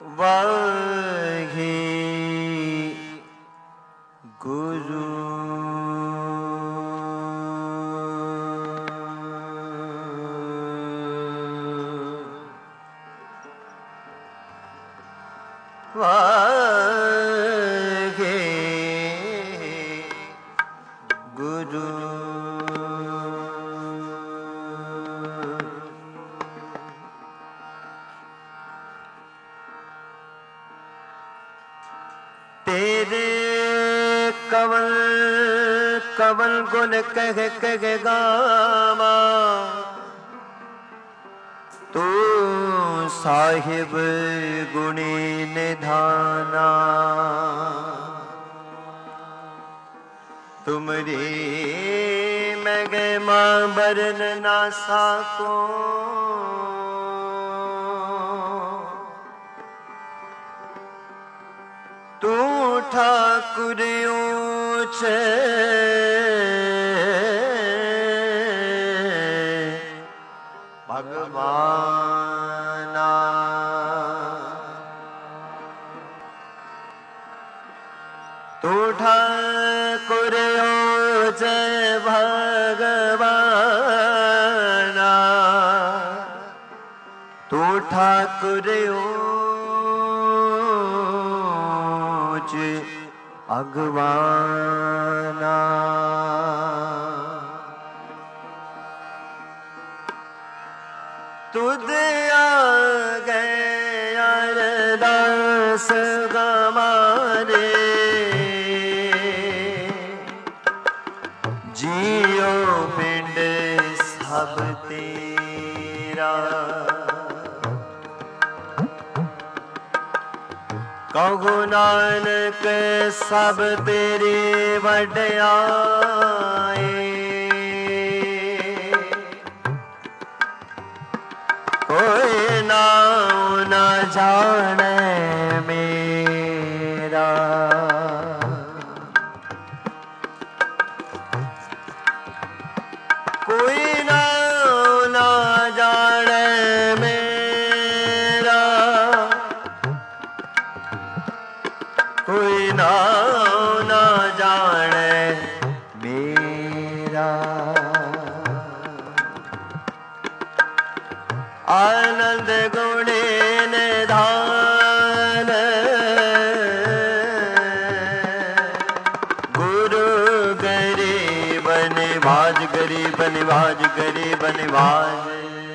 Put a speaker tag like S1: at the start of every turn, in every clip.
S1: वाहे गुरु। वाहे गुरु। तेरे कवल कवल गुण कह कह गावा, तू साहिब गुणी निधाना। तुमरी मैं महिमा बरन ना साको, तू ठाकुर ऊंचे भगवाना। तू ठाकुर ऊंचे भगवाना। तू ठाकुर भगवाना। तुद आगे अरदास गवारे, जियो पिंड सब तेरा। कहु नानक सब तेरे वड्याए, कोई नाम न जाने मेरा। कोई नाम न जाने मेरा, कोई नाम न जाने मेरा। आनंद गुणे निधान, गुरु गरीब निवाज, गरीब निवाज, गरीब निवाज।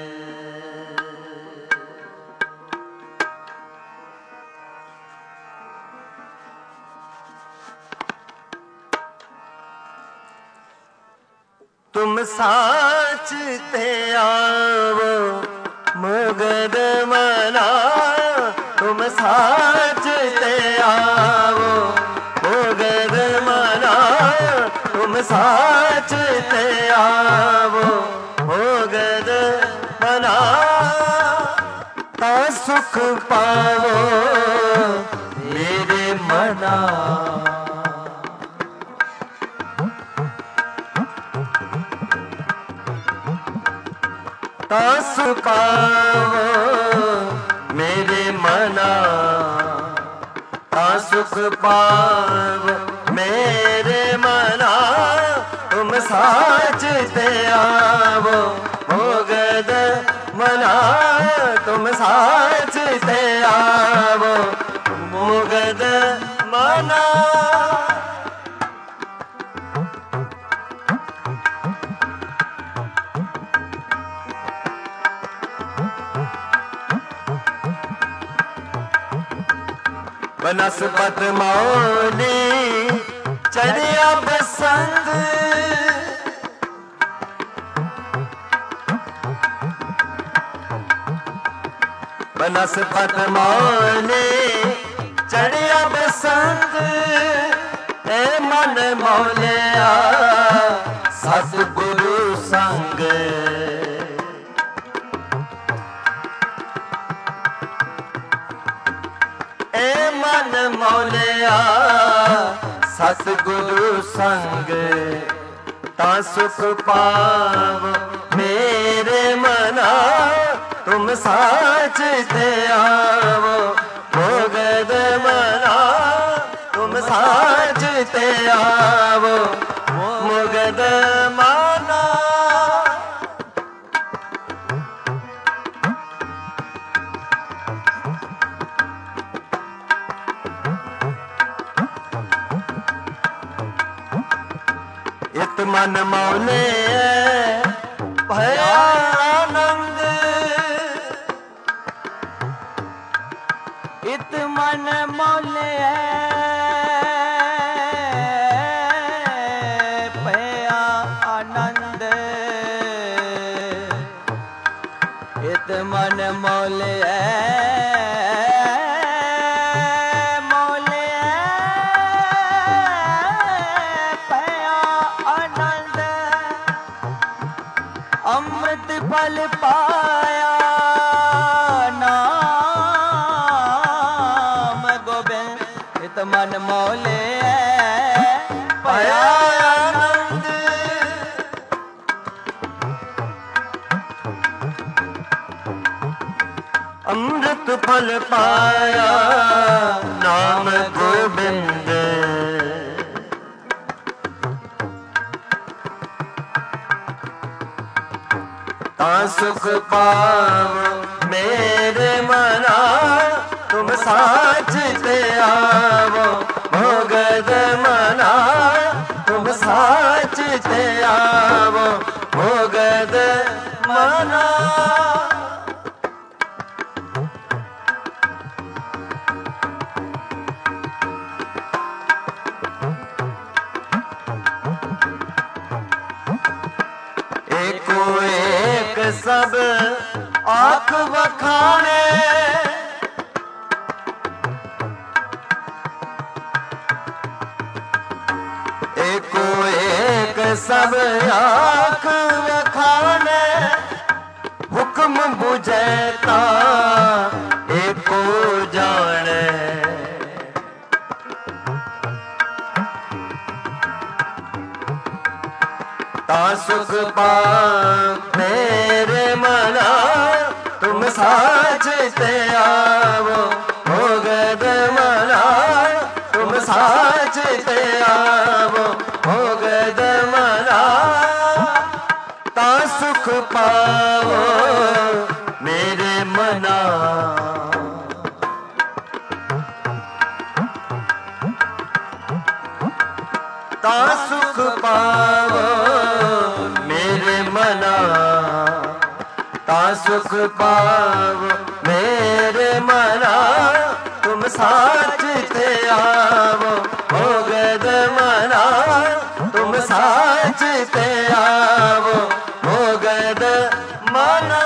S1: तुम साच ते आवो मुगद मना, तुम साच ते आवो मुगद मना। तुम साच ते आवो मुगद मना, ता सुख पावो मेरे मना। ता सुख पावो मेरे मना, ता सुख पावो मेरे मना। तुम साच ते आवो मुगद मना, तुम साच ते आवो मुगद मना। बनस्पत मौली चढ़िया बसंत, बनस्पत मौली चढ़िया बसंत। ए मन मौलिया सतगुरु संग, मन मौलिया सतगुरु संग। ता सुख पाव मेरे मना, तुम साच ते आवो साज ते आवो मुगद माना। इत मन मौले भया आनंद,
S2: इत मन मौले भया आनंद, इत मन मौले अमृत फल पाया नाम गोबिंद, इत मन मौले
S1: भया आनंद। अमृत फल पाया नाम गोबिंद, ता सुख पाव मेरे मना। तुम साच ते आवो भोगद मना, तुम साच ते आवो भोगद मना। एको एक सब आँख बखाने, एको एक सब आँख बखाने। हुक्म बुझेता एको जाने, ता सुख पाव मेरे मना। तुम साच ते आवो भोगद मना, तुम साच ते आवो भोगद मना। ता सुख पावो मेरे मना। ता सुख पावो मेरे मना, ता सुख पावो मेरे मना। तुम साच ते आवो भोगद मना, तुम साच ते आवो भोगद मना।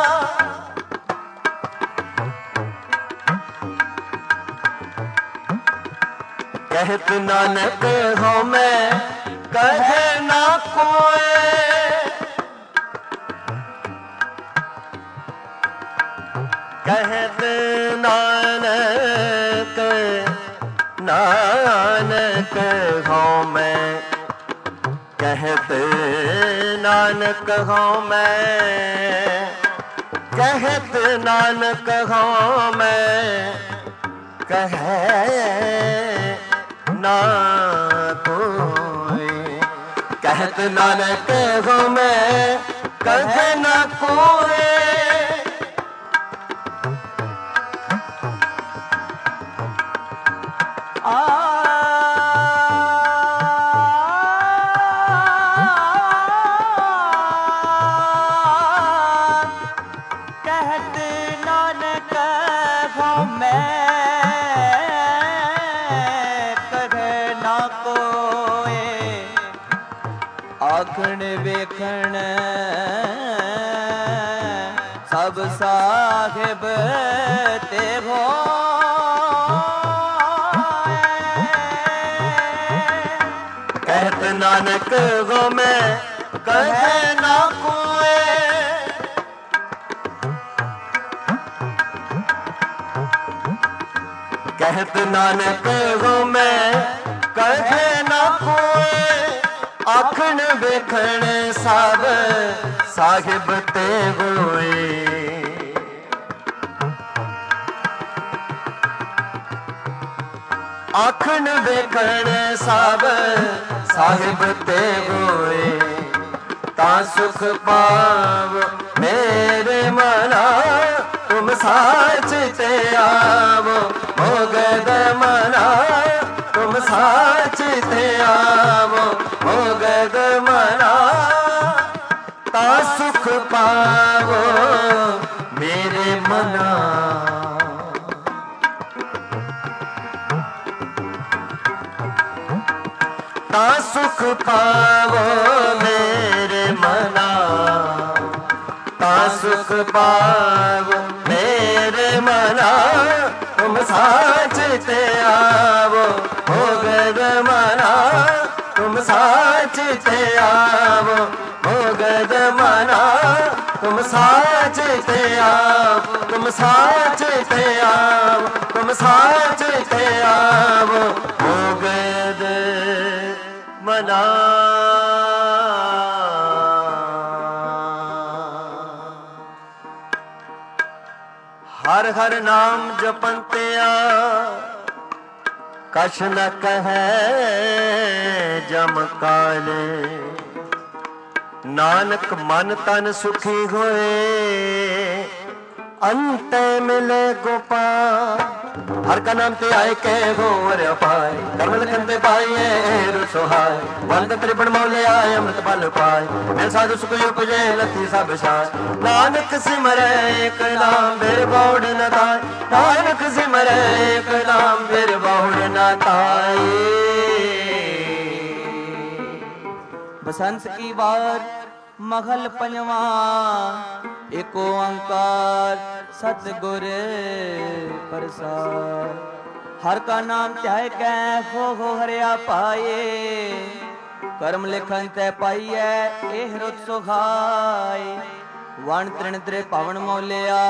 S1: कहत नानक हो मैं कहे ना कोई, कहत नानक नानक हो मैं, कहत नानक हो मैं, कहत नानक हो मैं, कहे ना कोई। कहत नानक हो मैं कहे ना कोई,
S2: कहत नानक हो मैं कहे ना कोई। आखण वेखण सब साहिब ते हो,
S1: कहत नानक हो मैं कहे ना कोई। कहत नानक हो मैं कहे ना कोई। आखण वेखण सब साहिब ते होए, ਆਖਣ ਵੇਖਣ ਸਭ ਸਾਹਿਬ ਤੇ ਹੋਏ ਤਾਂ ਸੁਖ ਪਾਵ ਮੇਰੇ ਮਨਾ ਤੁਮ ਸਾਚ ਤੇ ਆਵੋ ਮੋਗਦ ਮਨਾ ਤੁਮ ਸਾਚ ਤੇ ਆਵੋ ਮੋਗਦ ਮਨਾ ਤਾਂ ਸੁਖ ਪਾਵੋ ਮੇਰੇ ਮਨਾ ਤਾਂ ਸੁਖ ਪਾਵੋ ਮੇਰੇ ਮਨਾ ਤਾਂ ਸੁਖ ਪਾਵੋ ਮੇਰੇ ਮਨਾ ਤੁਮ ਸਾਚ ਤੇ ਆਵੋ ਮੋਗਦ ਮਨਾ ਤੁਮ ਸਾਚ ਤੇ ਆਵੋ ਮੋਗਦ ਮਨਾ ਤੁਮ ਸਾਚ ਤੇ ਆਵੋ ਤੁਮ ਸਾਚ ਤੇ ਆਵੋ ਤੁਮ ਸਾਚ ਤੇ ਆਵੋ ਮੋਗਦ ਮਨਾ ਹਰ ਹਰ ਨਾਮ ਜਪੰਤਿਆ ਕਛ ਨ ਕਹੈ ਜਮ ਕਾਲੇ ਨਾਨਕ ਮਨ ਤਨ ਸੁਖੀ ਹੋਏ ਅੰਤੇ ਮਿਲੇ ਗੋਪਾਲ ਹਰ ਕਾ ਨਾਮ ਤੇ ਆਏ ਕੇ ਹੋਰ ਪਾਏ ਕਰਮ ਲਖਨ ਤੇ ਪਾਈਏ ਰੁਸੋਹਾਏ ਬੰਦ ਤ੍ਰਿਪਣ ਮੌਲੇ ਆਏ ਅੰਮ੍ਰਿਤ ਬਲ ਪਾਏ ਮੈਂ ਸਾਧੂ ਸੁਖ ਉਪਜੇ ਲੱਥੀ ਸਭ ਸਾਜ ਨਾਨਕ ਸਿਮਰੈ ਏਕ ਨਾਮ ਬਿਰ ਬੌੜ ਨ ਤਾਈ ਨਾਨਕ ਸਿਮਰੈ ਏਕ ਨਾਮ ਬਿਰ ਬੌੜ ਨ ਤਾਈ
S2: बसंत की बार महल पंजवा एक ओंकार सतगुर प्रसाद हर का नाम ध्याय कै हो हरिया पाए कर्म लिखन तै पाइए एह रुत सुखाए वन तृण त्रे पावन मौलिया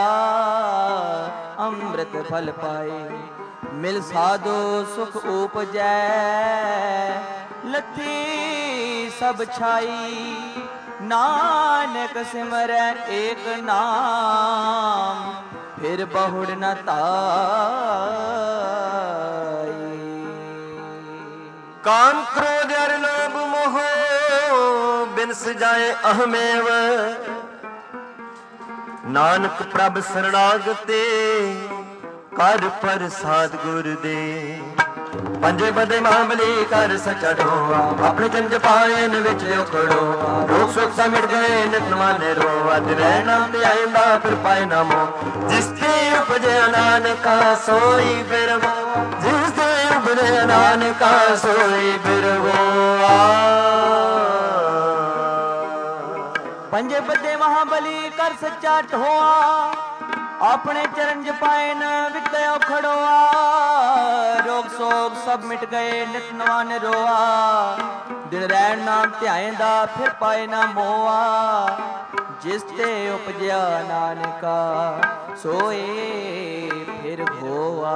S2: अमृत फल पाए मिल साधु सुख उपजै लथी सब छाई नानक सिमरै एक नाम फिर बहुड़ न ताई
S1: काम क्रोध अर लोभ मोह बिनस जाए अहमेव नानक प्रभ शरणागते कर प्रसाद गुर दे पंजे बदे मामली कर सचा ढोआ अपने जन जपायन विच उखड़ो रोग सुख सा मिट गए नित माने रो अज रह नाम ते आइंदा फिर पाए ना मोह जिस ते उपजे नानका सोई फिर वो जिस ते उपजे नानका सोई फिर वो
S2: पंजे बदे महाबली कर सच्चा ढोआ अपने चरण जपाए न विद्या खड़ोआ रोग सोग सब मिट गए नित नवान रोआ दिन रैन नाम ध्याएंदा फिर पाए ना मोआ जिस ते उपजया नानका सोए फिर होआ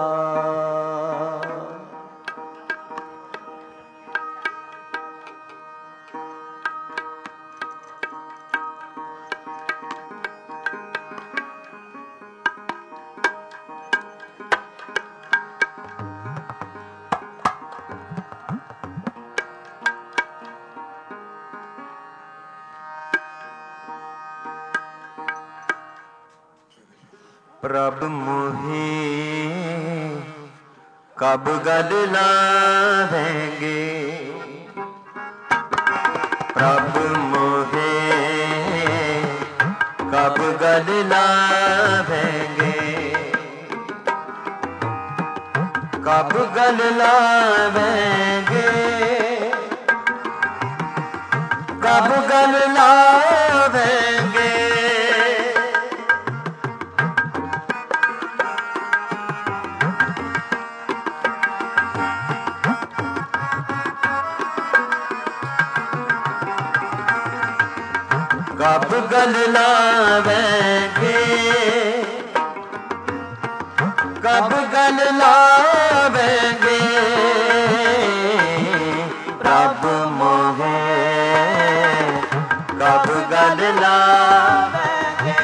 S1: प्रभ मोहे कब गल लावेंगे प्रभ मोहे कब गल लावेंगे कब गल लावेंगे कब गल लावेंगे कब गल लावेंगे कब गल लावेंगे प्रभ मोहे कब गल लावेंगे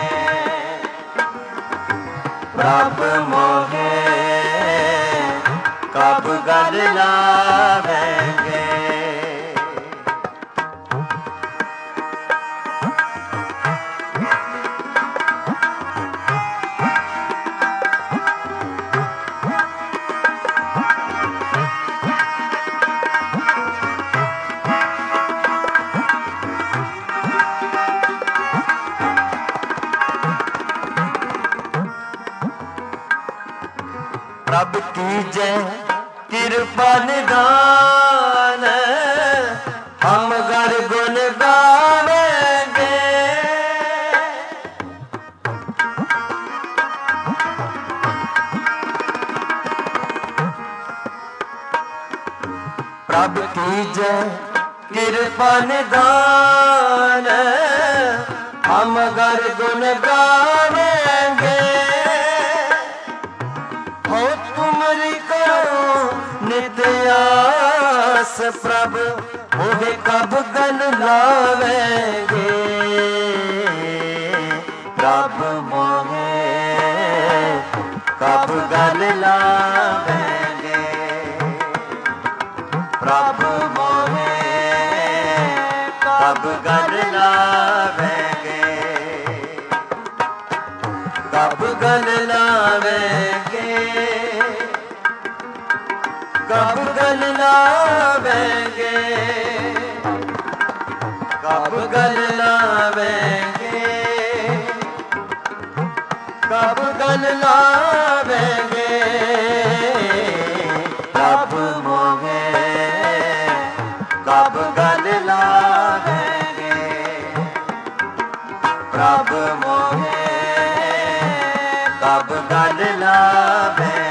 S1: प्रभ मोहे कब गल प्रभ कीजे कृपा निदान, हम गर गुण गावेंगे। प्रभ कीजे कृपा निदान, हम गर गुण गावेंगे। हो तुमरी करो नित्य आस, प्रभु मोहे कब गल लावेंगे। प्रभु मोहे कब गल लावेंगे। प्रभु मोहे कब गल लावेंगे। कब गल लावेंगे। कब गल लावेंगे। कब गल लावेंगे। कब गल लावेंगे। प्रभु मोहे कब गल लावेंगे। प्रभु मोहे कब गल लावेंगे।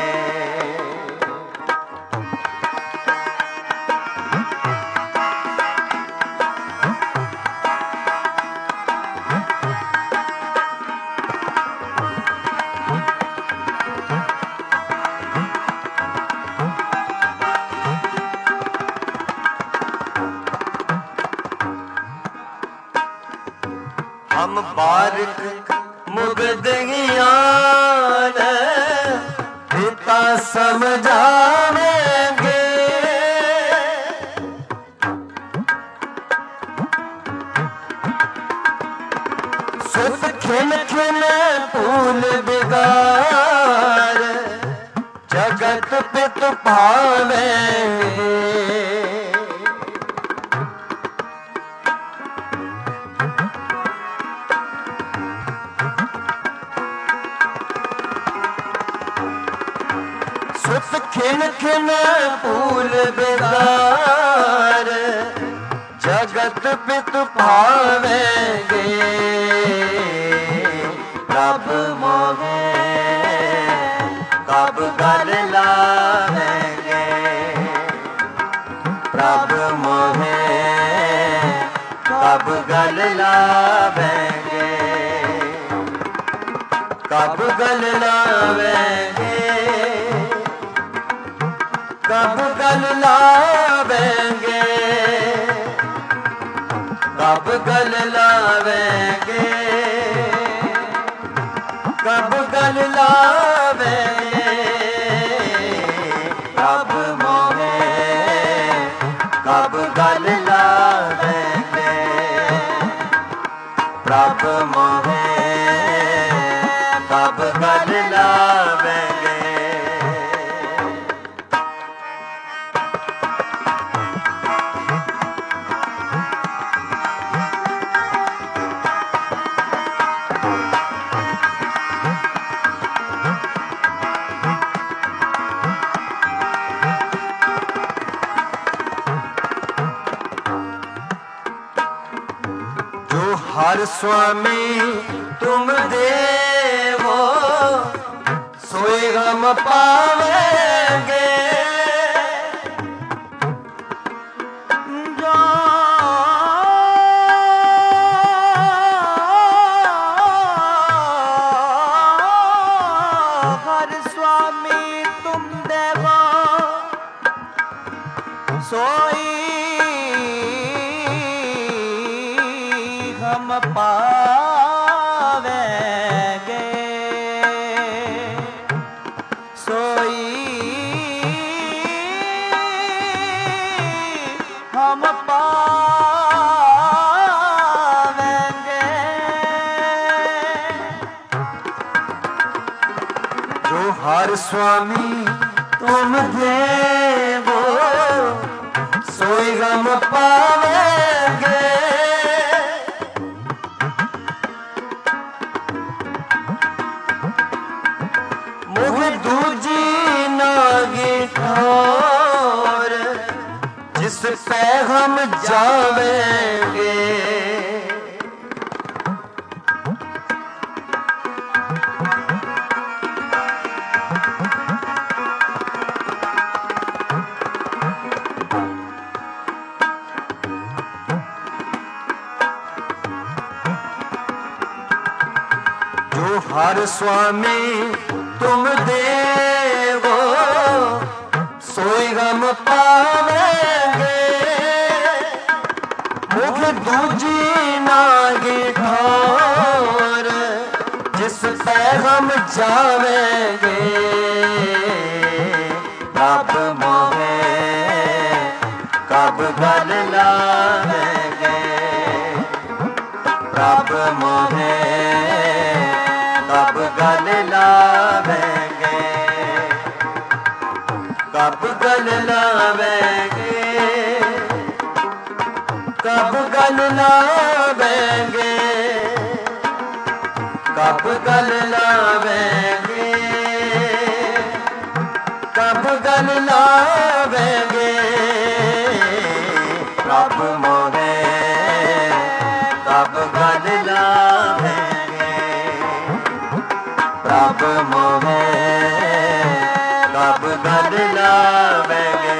S1: हम बारिक मुगद ज्ञान पिता समझावेंगे। सुत खिन खिन फूल बिगार, जगत पित पावेंगे। सुत खिन खिन फूल बेगार, जगत पित पावेंगे। प्रभु मोहे कब गल लावेंगे। प्रभु मोहे कब गल लावेंगे। कब गल लावेंगे। कब गल लावेंगे। कब गल लावेंगे। कब गल लावेंगे। प्रभु मोहे कब गल लावेंगे। प्रभु मोहे कब गल लावेंगे। हर स्वामी तुम देवो, सोए हम पावेंगे। जो हर स्वामी तुम देवो, सोई हम पावेंगे। सोई हम पावेंगे। जो हर स्वामी तुम देवो, सोई हम पावेंगे। मुझ दूजी पैगाम जावेंगे। जो हर स्वामी तुम देवो सोई गम पावेंगे। मुख दूजी नागी ठोर जिस पैगाम जावेंगे। कब मोहे कब गल लावेंगे। कब मोहे कब गल लावेंगे। कब गल लावेंगे। कब गल लावेंगे। कब गल लावेंगे। कब गल लावेंगे। कब मोहे कब गल लावेंगे। कब मोहे कब गल लावेंगे।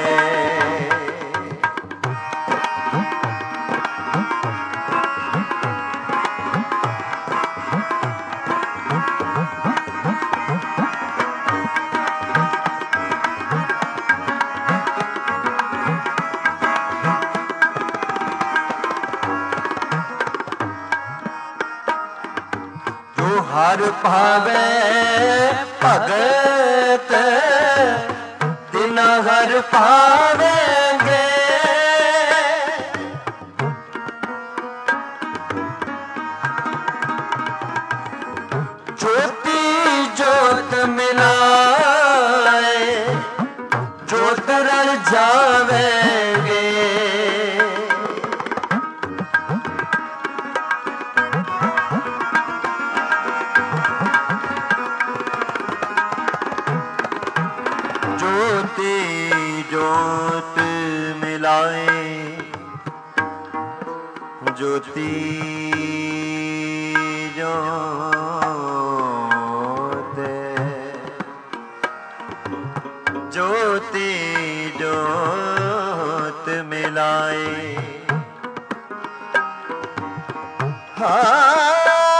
S1: जो हर पावे भगत तिना हर पावेंगे। ज्योति ज्योत मिलाए ज्योत रल जावेंगे। ज्योति ज्योत मिलाए ज्योति ज्योत ज्योति ज्योत मिलाए। हाँ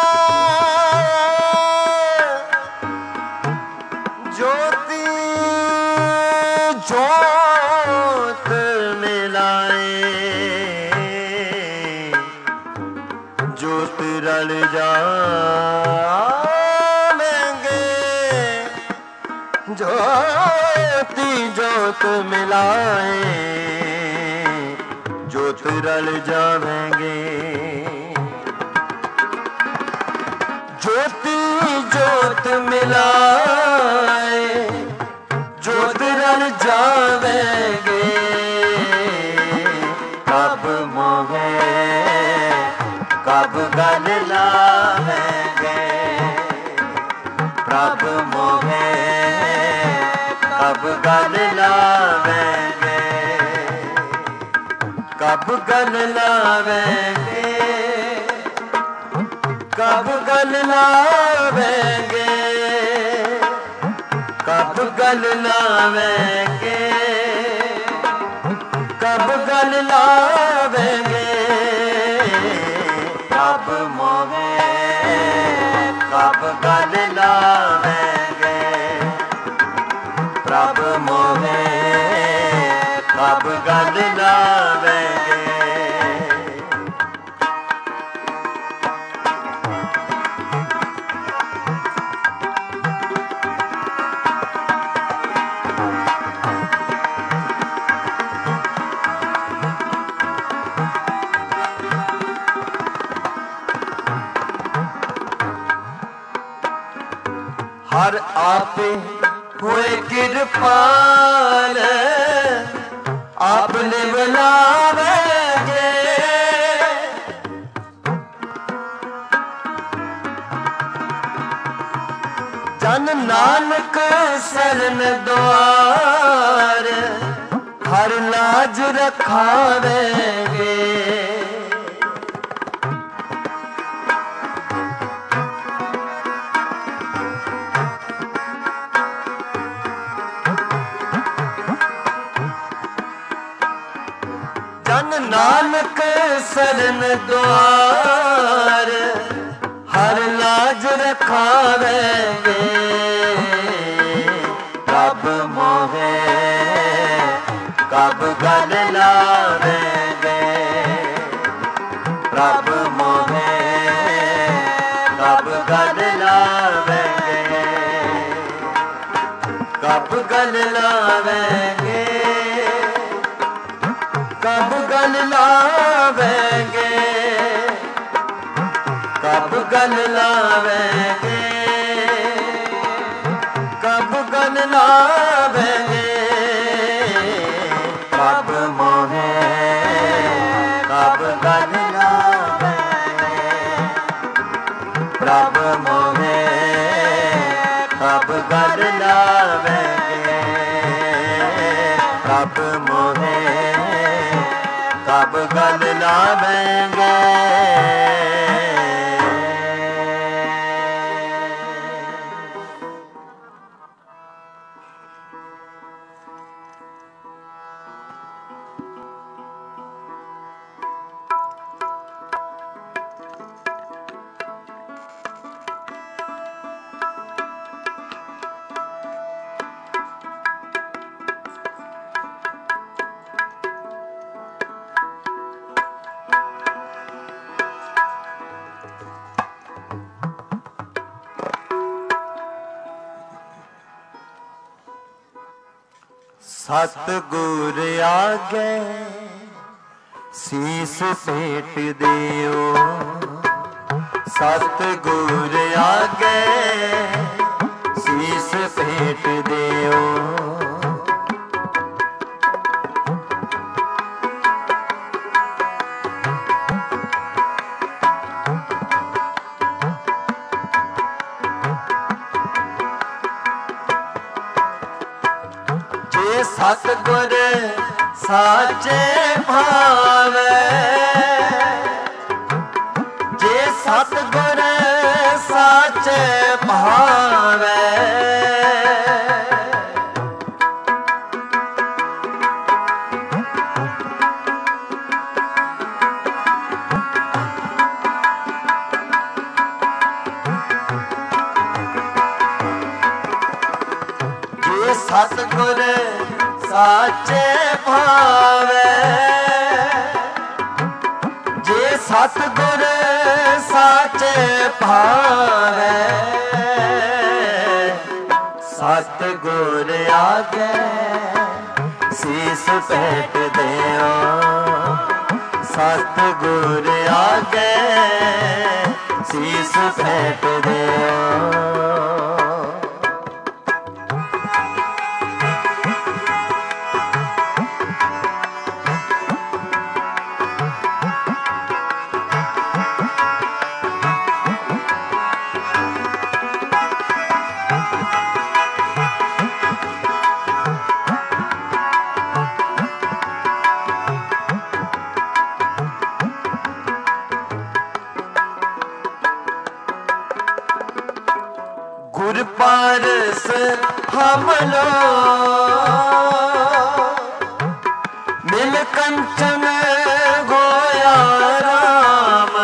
S1: ज्योति ज्योत मिलाए ज्योत रल जावेंगे। ज्योति ज्योत मिलाए ज्योत रल जावेंगे। ज्योति ज्योत मिलाए ज्योत रल जावेंगे। कब मोहे कब गल लावेंगे। कब मोहे कब गल लावेंगे। कब गल लावेंगे। कब गल लावेंगे। कब गल लावेंगे। कब गल लावेंगे। कब मोहे कब गल लावेंगे। कब मोहे कब गल लावेंगे। हर आपे हुए कृपाल आपने बुलावेंगे। जन नानक शरण द्वार हर लाज रखावेंगे। जन नानक सरन द्वार हर लाज रखावेंगे। कब मोहे कब गल लावेंगे। रब मोहे कब गल लावेंगे। कब गल लावेंगे। कब गल लावेंगे। कब गल लावेंगे। कब गल लावेंगे। कब मोहे कब गल लावेंगे। रब मोहे कब गल लावेंगे। रब मोहे कब गल लावेंगे। सतगुर आगे शीस भेट दियो। सतगुर आगे शीस भेट दियो। सतगुर साचे भावे। जे सतगुर साचे भावे। जे सतगुर साचे भावे। जे सतगुर साचे भावे। सतगुर आगे शीस भेट दियो। सतगुर आगे शीस भेट दियो। गुर पारस हमलो मिल कंचन गोया राम।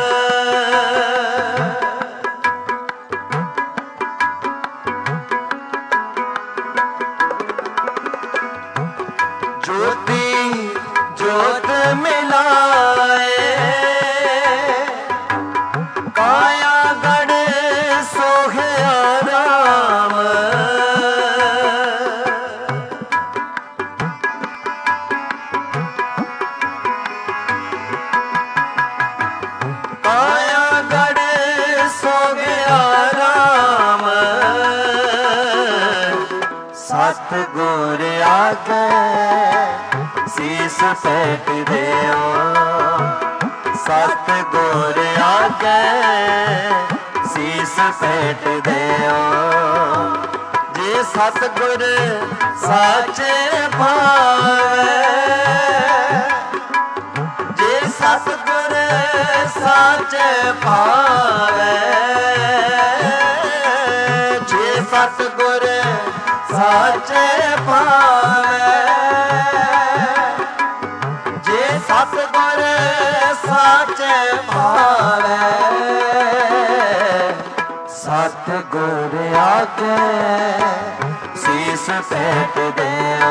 S1: ज्योति ज्योत मिलाए काया गढ़ सोहया राम। काया गढ़ सोहया राम। सतगुर आगे शीस भेट दियो। सतगुर आगे शीस भेट दियो। जे सतगुर साचे पावे, जे सतगुर साचे पावे, जे सतगुर साचे पावे, जे सतगुर साचे पावे, सतगुर आगे शीस फेंक दिया,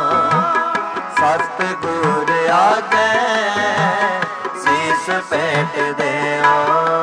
S1: सतगुर आगे शीस फेंक दिया।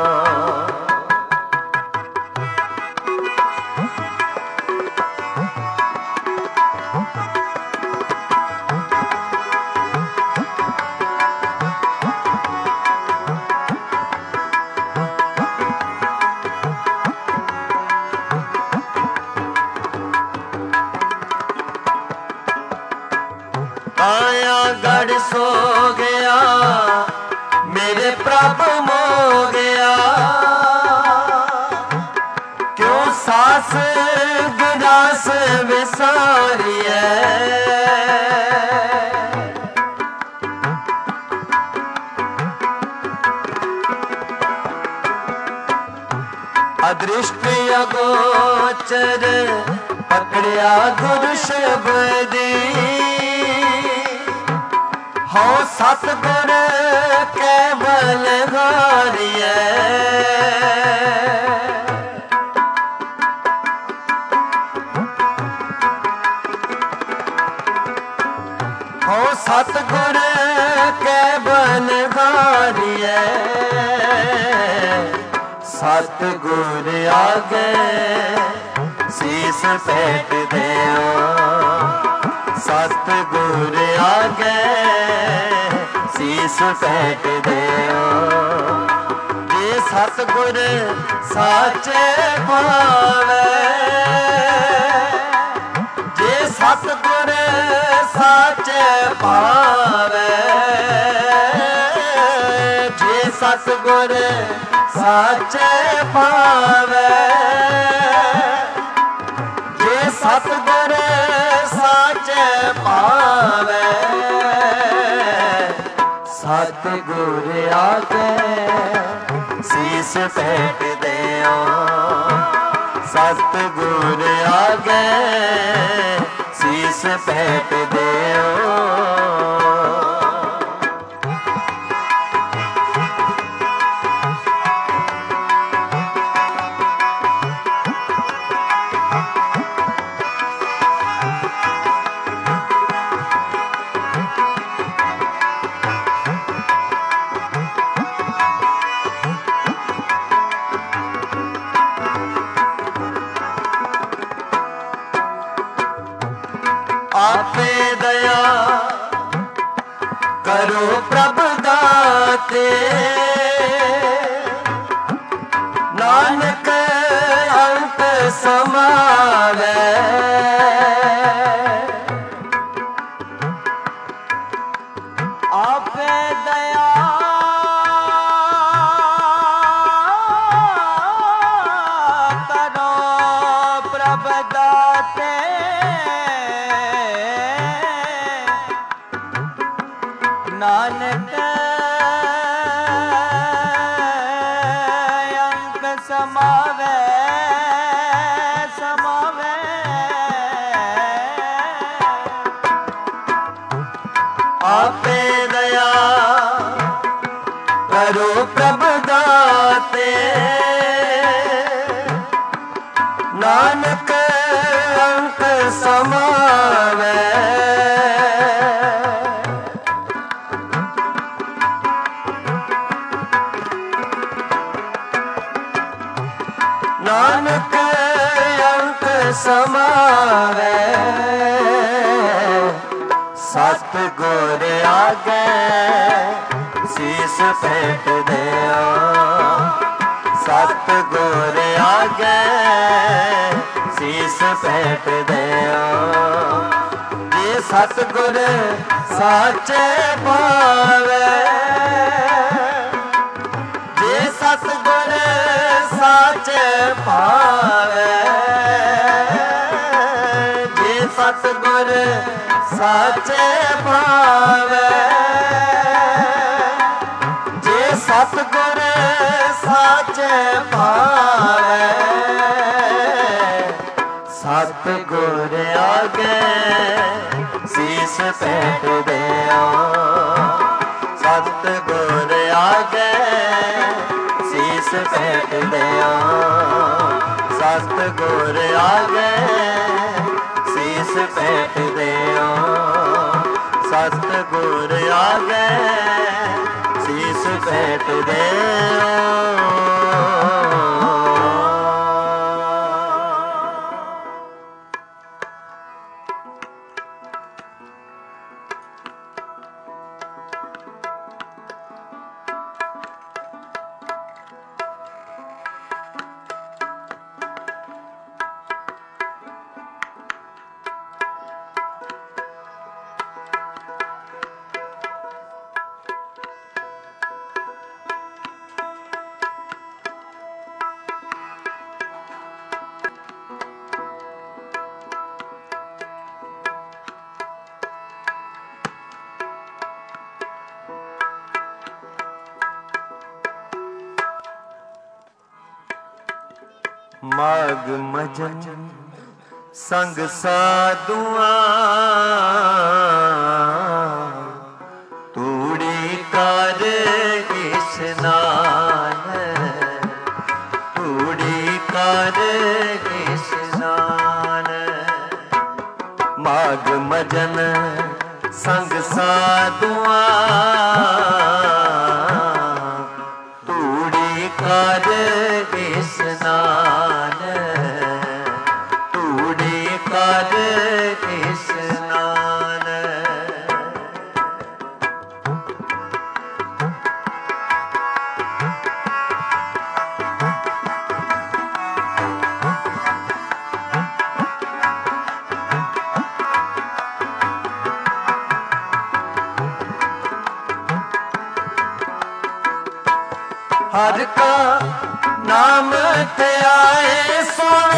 S1: आया गढ़ सो गया मेरे प्रभु मो गया, क्यों सास गिरास विसारिए, अदृष्ट अगोचर पकड़िया गुरु शब्दी, हो सतगुर के बलहारिए, हो सतगुर के बलहारिए, सतगुर आगे शीस फेंक दिया, सतगुर आगे शीस फेंक दिया। जे सतगुर साचे पावे, जे सतगुर साचे पावे, जे सतगुर साचे पावे, जे सतगुर साचे पावे, सतगुर आगे शीस फेंक दिया, सतगुर आगे शीस फेंक दिया। आपे दया करो प्रभु दाते, नानक अंत समावे, आपे दया करो प्रभु दाते, नानक अंक समावे, समावे, आपे दया करो प्रभु दाते, नानक अंक समावे, नानक अंक समावे, सतगुर आगे शीस फेंक दिया, सतगुर आगे शीस फेंक दिया। जे सतगुर साचे पावे, जे सतगुर साचे पावे, सतगुर साचे भावे जे सतगुर साचे भावे सतगुर आगे शीस पेट दिया सतगुर आगे शीस पेट दिया सतगुर आगे शीस पेट दिया सतगुर आगे शीस पेट दिया। माग मजन संग साधुआ तूड़ी कर स्नान तूड़ी कर स्नान माग मजन संग साधुआ तूड़ी कर स्नान तूड़ी कर स्नान। हर का नाम ते आए सुन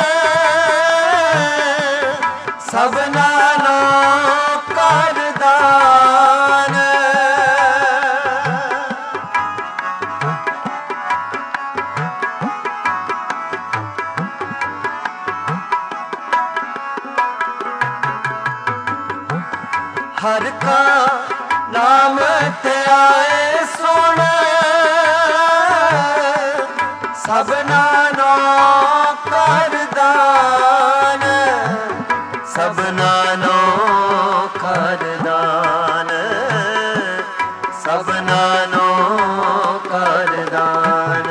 S1: सबना नो कर दान हर का नाम ते आए सुन सबना नो कर दान सबना नो कर दान सबना नो कर दान।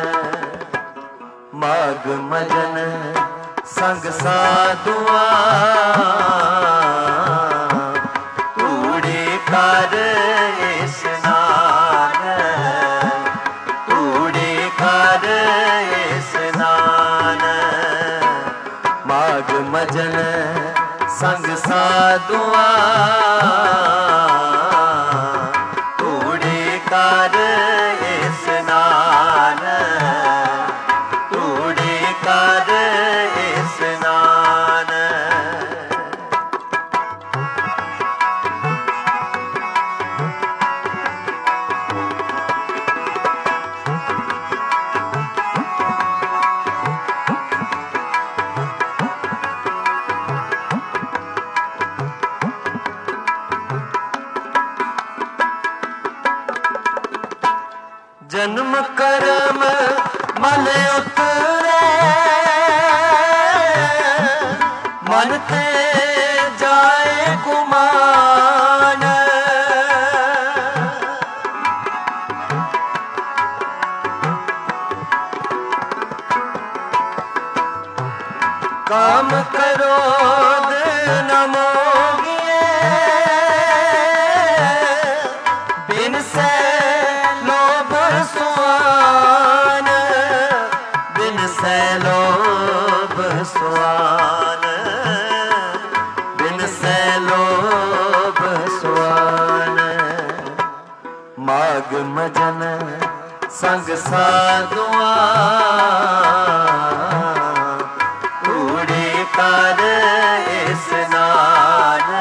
S1: माग मजन संग साधुआ तूड़ी कर स्नान तूड़ी कर स्नान माग मजन संग साधुआ तूड़ी कर स्नान तूड़ी कर स्नान। जन्म कर्म मल उतरे मन ते जाए गुमान काम करो न मोगिए बिन से सुआन बिन से लोभ सुआन बिन से लोभ सुआन। माग मजन संग साधुआ तूड़ी कर स्नान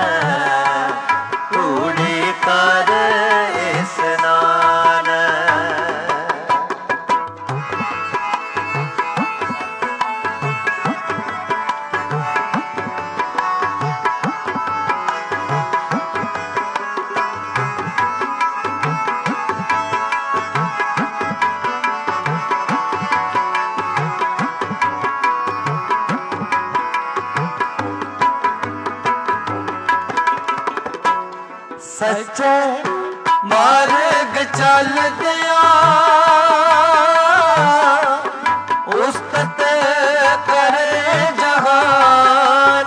S1: सच्चे मार्ग चल दिया उस्तत करे जहान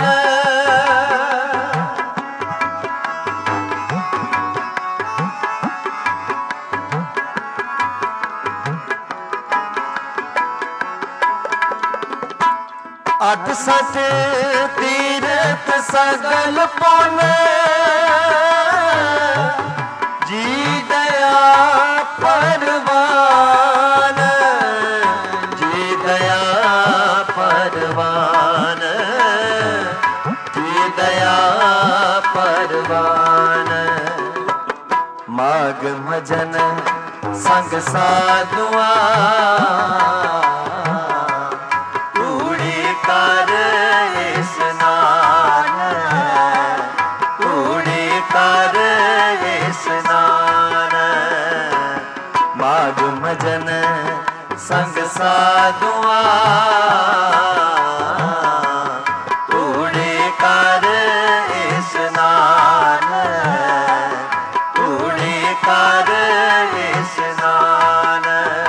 S1: अठ सठ तीरथ सगल पुन जी दया परवान जी दया परवान जी दया परवान माग मजन संग साधुआ कर स्नान कूड़ी कर स्नान माग मजन संग साधुआ कूड़ी कर स्नान कूड़ी कर स्नान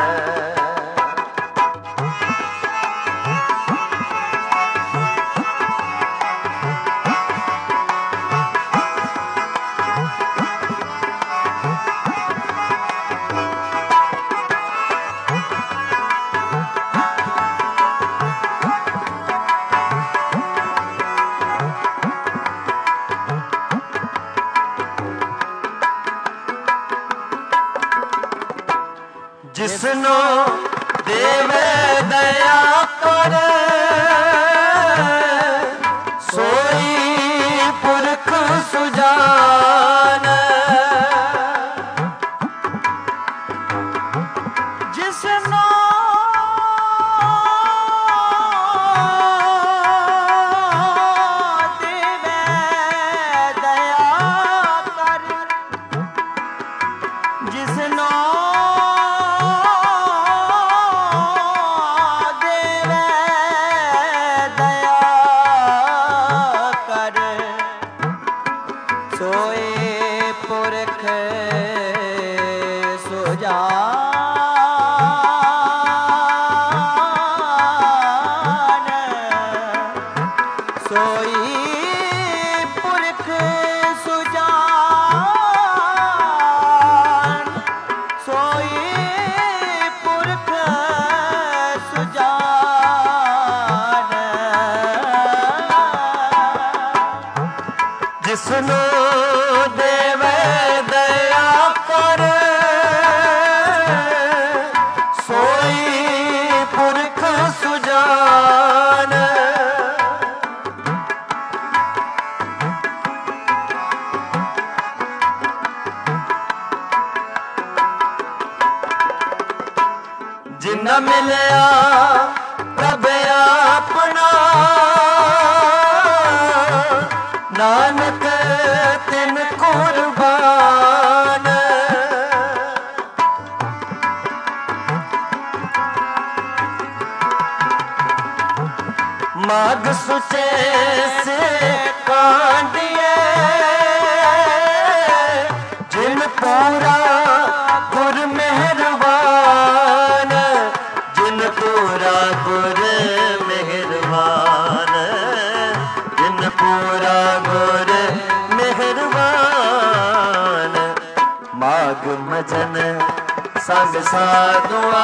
S1: जिसनो देवे दया कर सोई पुरख सुजान जिसनो देवे दया कर जिसनो सोए पुरख सुजान सोई पुरख सुजान सोई पुरख सुजान जिसनो देवे दया कर सोई पुरख सुजान जिन्ना मिलया रब अपना नानक तिन कुर्बान माग सुचे से कांडिए जिन पूरा गुर मेहरबान जिन पूरा गुर मेहरबान जिन पूरा गुर मेहरबान माग मजन संग साधुआ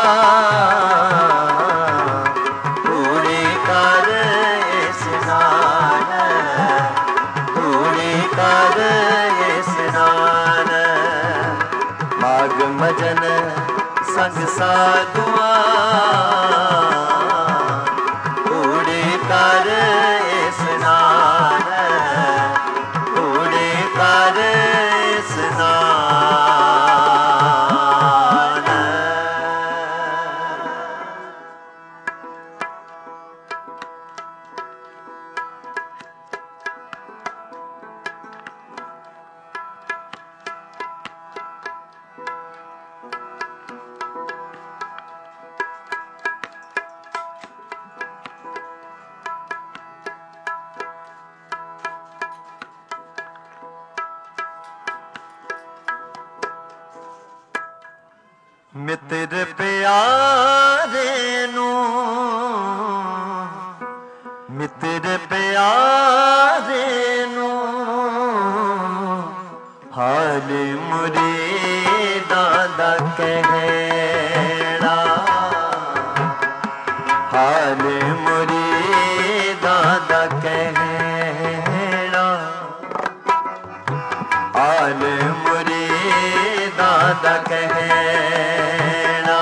S1: कूड़ी कर स्नान कूड़ी कर स्नान माग मजन संग साधुआ कूड़ी कर स्नान कूड़ी कर स्नान मित्र प्यारे नू मित्र प्यारे नू हाल मुरीदां दा कहना हाल मुरीदां दा कहना हाल मुरीदां दा कहना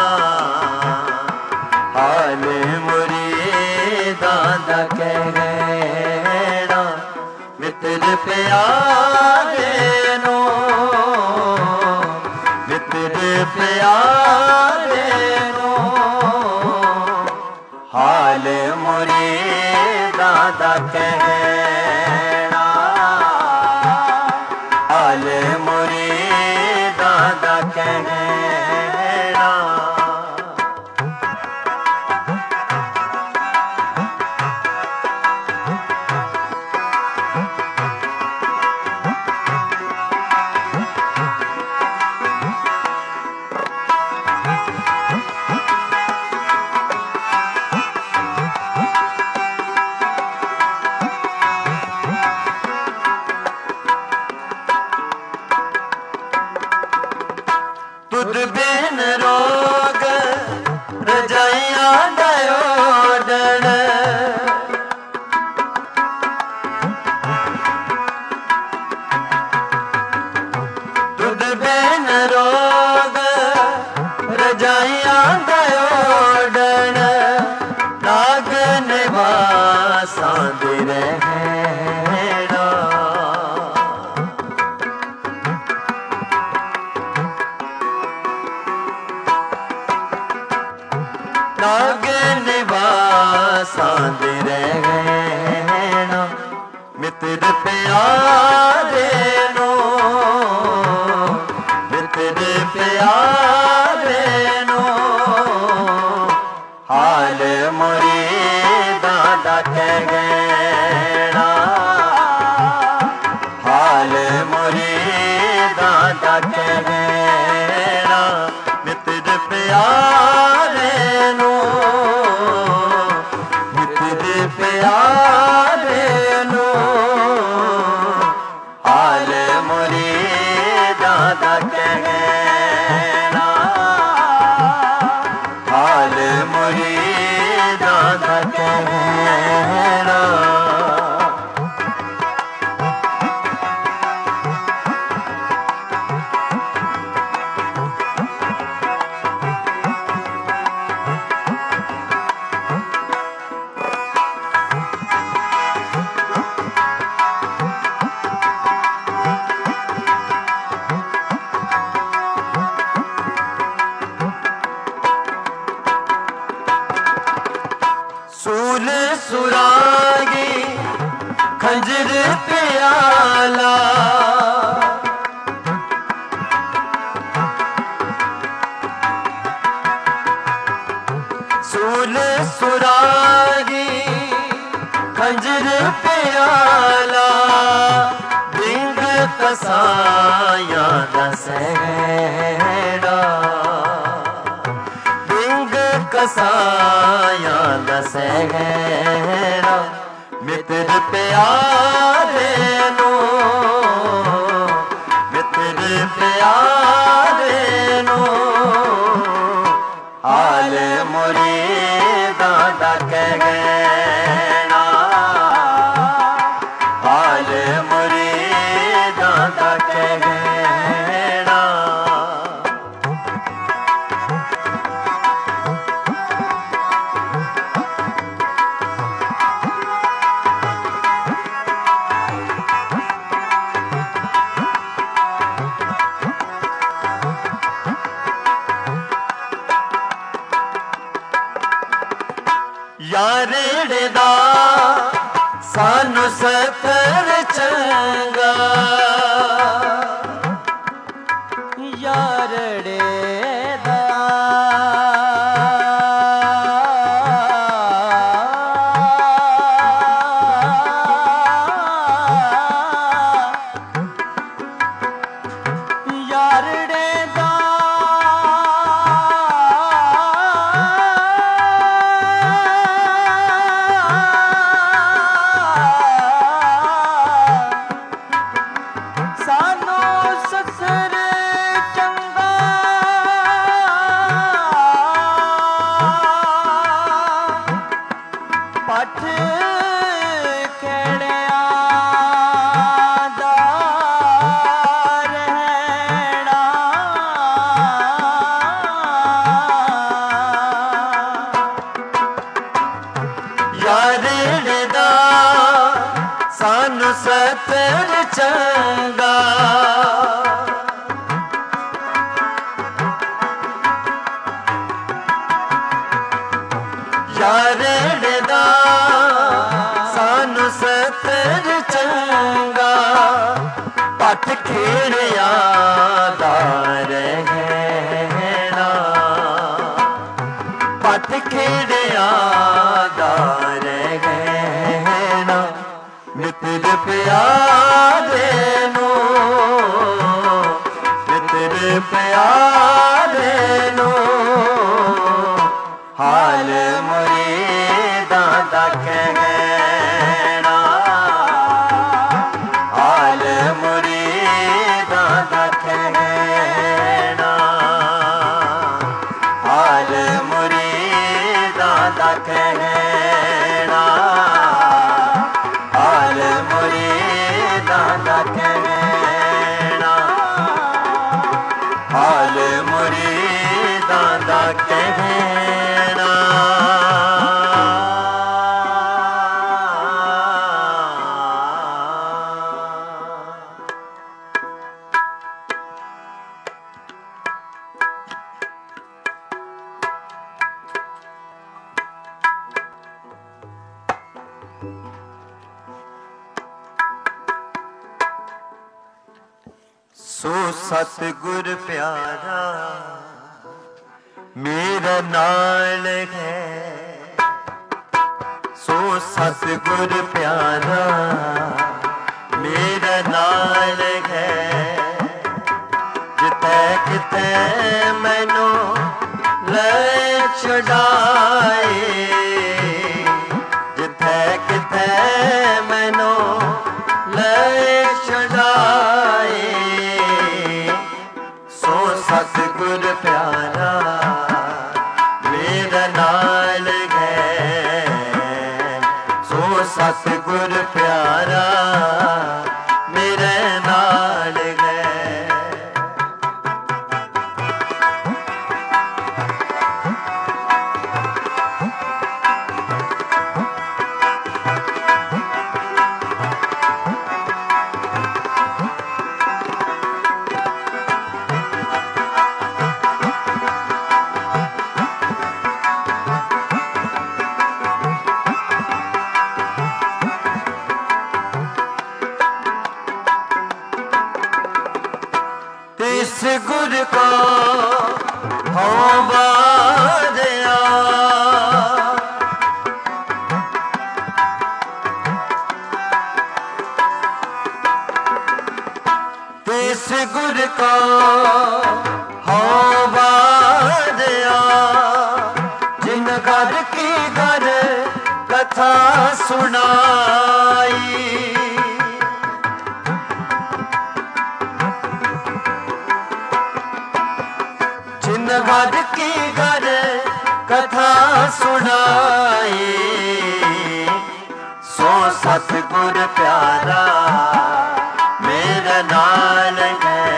S1: हाल मुरीदां दा कहना मित्र प्यारे नो मित्र प्यारे नो हाल मुरीदां दा कहना हाल मुरीदां दा कहना तुद बिन रोग रजाइयां दयोडन तुद बिन रोग रजाइयां दयोडन नाग निवासां दे रहना नाग निवासां दे रहना मित्र प्यारे नो मित्र प्यारे नो हाल मुरीदां दा कहना हाल मुरीदां दा कहना मित्र प्यारे नो मित्र प्यारे नो हाल मुरीदां दा कहना हाल मुरीदां दा कहना सूल सुरागी खंजर प्याला सूल सुरागी खंजर प्याला बिंग कसाया दसेड़ा कसाया दसेड़ा मित्र प्यारे नो मित्र प्यारे नो हाल मुरीदां दा कहना हाल मुरीदां दा कहना यारेड़े दा सानू सफर चंगा यारेड़े दा यारेड़े दा
S2: ਪੱਠ ਖੇੜਿਆਂ ਦਾ ਰਹਿਣਾ
S1: ਯਾਰ ਦਾ ਸਾਨੂੰ ਸਤਰ ਚੰਗਾ ਯਾਰ ਦਾ ਸਾਨੂੰ ਸਤਰ ਚੰਗਾ ਪੱਠ ਖੇੜਿਆਂ ਦਾ ਰਹਿਣਾ ਪੱਠ ਖੇੜਿਆਂ ਦਾ ਰਹਿਣਾ ਮਿੱਤਰ ਪਿਆਰੇ ਨੂੰ ਮਿੱਤਰ ਪਿਆਰੇ ਨੂੰ ਹਾਲ ਮੁਰੀਦਾਂ ਦਾ ਕਹਿਣਾ ਹਾਲ ਮੁਰੀਦਾਂ ਦਾ ਕਹਿਣਾ ਹਾਲ ਮੁਰੀਦਾਂ ਦਾ ਕਹਿਣਾ ਹਾਲ ਮੁਰੀਦਾਂ ਦਾ ਕਹਿਣਾ ਹਾਲ ਮੁਰੀਦਾਂ ਦਾ ਕਹਿਣਾ ਸੋ ਸਤਿਗੁਰ ਪਿਆਰਾ ਮੇਰਾ ਨਾਲ ਹੈ ਸੋ ਸਤਿਗੁਰ ਪਿਆਰਾ ਮੇਰਾ ਨਾਲ ਹੈ ਜਿੱਥੇ ਕਿਤੇ ਮੈਨੂੰ ਲੈ ਛਡਾਏ ਜਿੱਥੇ ਕਿਤੇ ਮੈਨੂੰ ਲੈ ਛਡਾਏ ਸੋ ਸਤਿਗੁਰ ਪਿਆਰਾ ਮੇਰਾ ਨਾਲ ਹੈ ਸੋ ਸਤਿਗੁਰ ਪਿਆਰਾ ਮੇਰੇ ਨਾਲ ਹੈ तिस गुर को हो बारिया तिस गुर को हो बारिया जिन घर की घर कथा सुनाई जिन घर की घर कथा सुनाई सो सतगुर प्यारा मेरा नाल है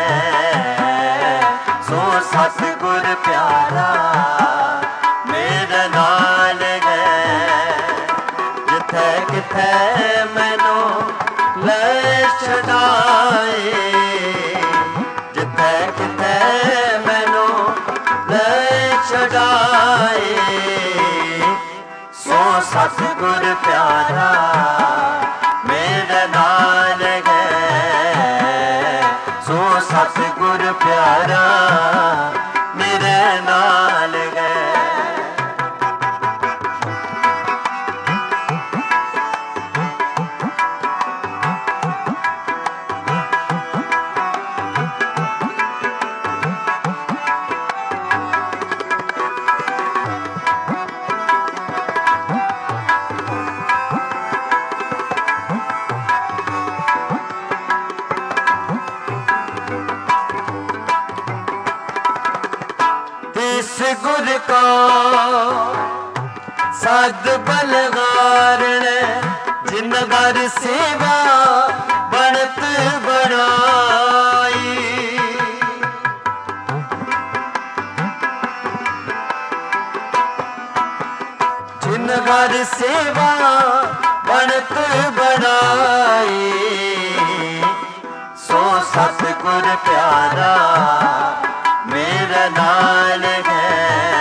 S1: सो सतगुर प्यारा मेरा नाल है जिथे किथे मैनू ले छड़ाए जिथे किथे मैनू छड़ाए सो सतगुर प्यारा मेरा नाल है सो सतगुर प्यारा मेरे नाल है गुर को सा पद बलगारण जिन घर सेवा बनत बड़ाई जिन घर सेवा बनत बड़ाई सो सतगुर प्यारा मेरा नाल है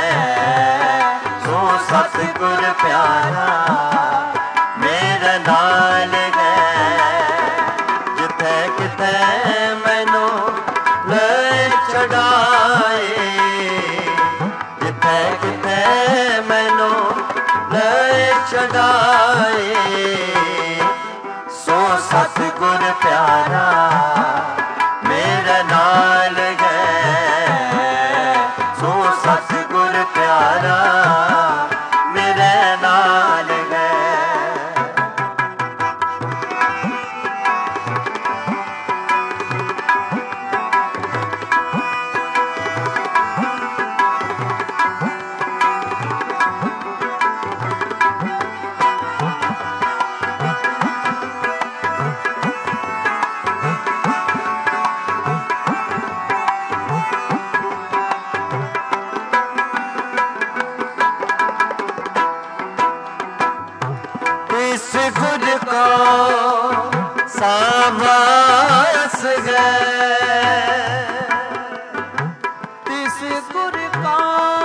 S1: सो सतगुर प्यारा मेरा नाल है जिथे किथे मैनू ले छड़ाए जिथे किथे मैनू ले छड़ाए सो सतगुर प्यारा मेरा नाल है सो सतगुर प्यारा मेरे नाल है इस गुर को साबास है
S2: तिस गुर का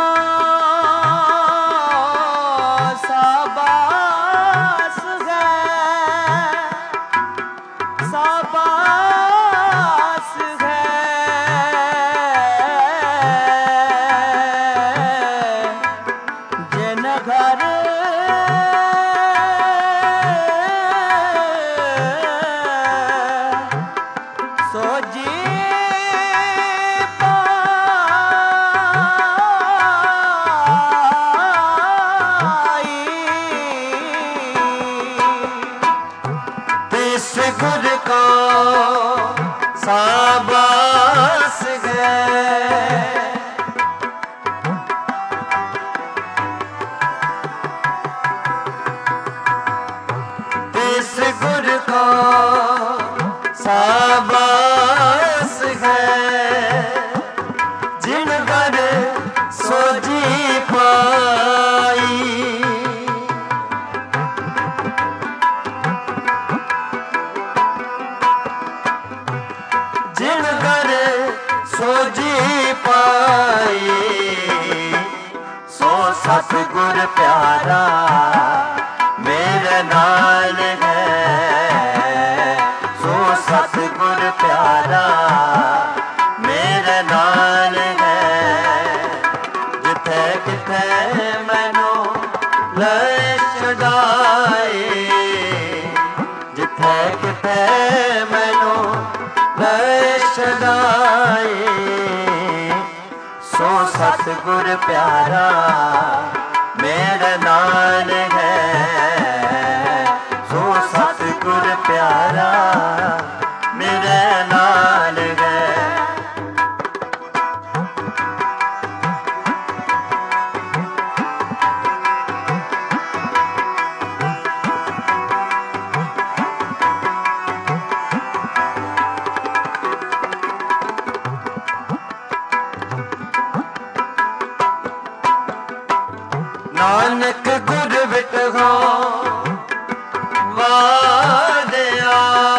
S2: साबास है साबास है जिन घर सोजी पाई
S1: इस गुर को साबास है इस गुर को साबास है जिन घर सोजी पाई जिन घर सोजी पाई सो सतगुर प्यारा मेरे नाल है सो सतगुर प्यारा मेरे नाल है जिथे किथे मैनू ले छड़ाए जिथे किथे मैनू ले छड़ाए सो सतगुर प्यारा मेरे नाल है सो सतगुर प्यारा मेरे नाल है नानक गुर बिट हो वादया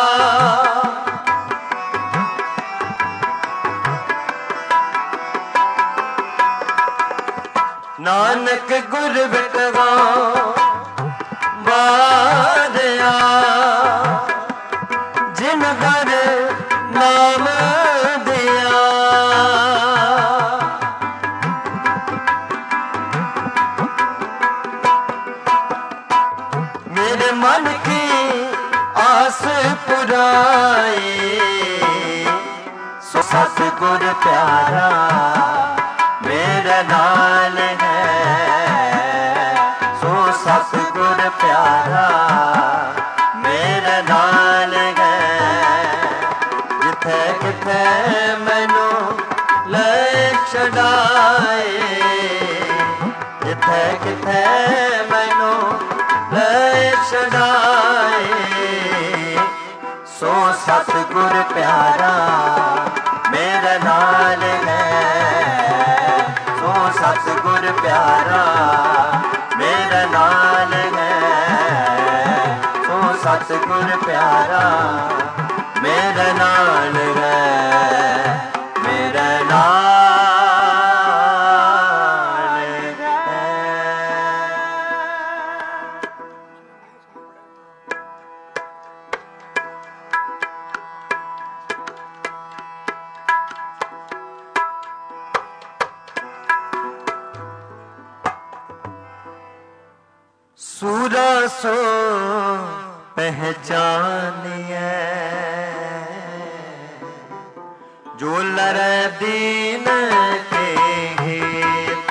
S1: नानक गुर बिट हो वादया जिन घर नाम दिया मेरे मन की आस पुराई सो सतगुर प्यारा मेरा नाल है सो सतगुर प्यारा मेरा नाल है जिथे किथे मैनू ले छड़ाए जिथे किथे मैनू सतगुर प्यारा मेरे नाल है, सो सतगुर प्यारा मेरे नाल है, सो सतगुर प्यारा मेरे नाल है, मेरे नाल सूरा सो पहचानिए जो लरे दीन के हित,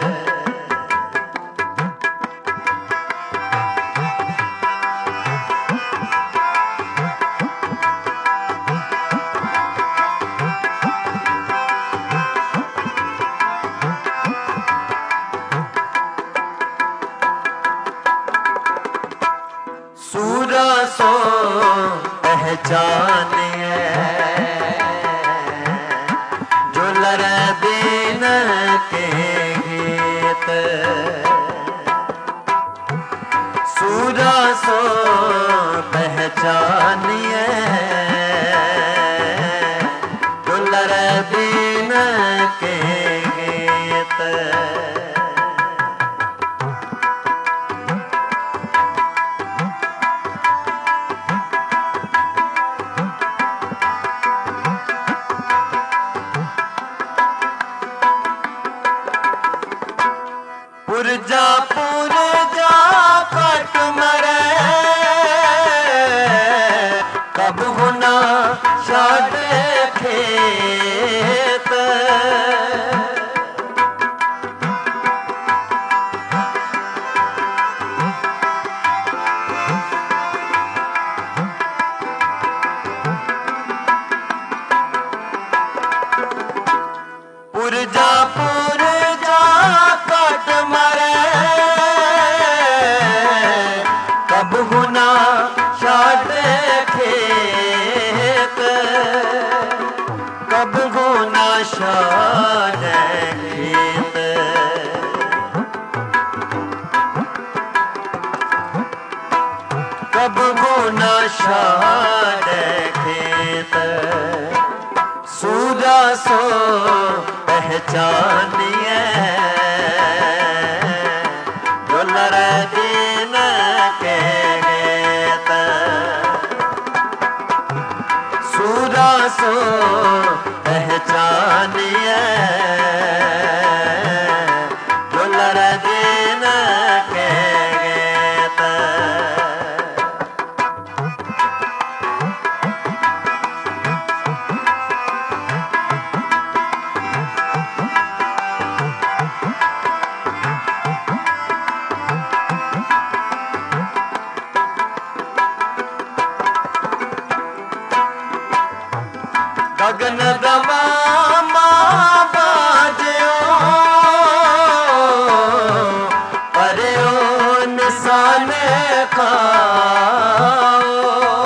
S1: सूरा सो पहचानिए जो लरे दीन के गीत, सूरा सो पहचानिए जो लरे दीन के गीत, पुरजा पुरजा कट मरे कब होना छाड़े खेत, पुरजा पुरजा कट मरे कब गुना छाड़े खेत, कब गुना छाड़े खेत, कब गुना छाड़े खेत, सूरा सो पहचानिए जो लरे दीन के गीत, सूरा सो पहचानिए जो लरे दीन के गीत, गगन दमामा बाजो पर्यो निशान खाओ,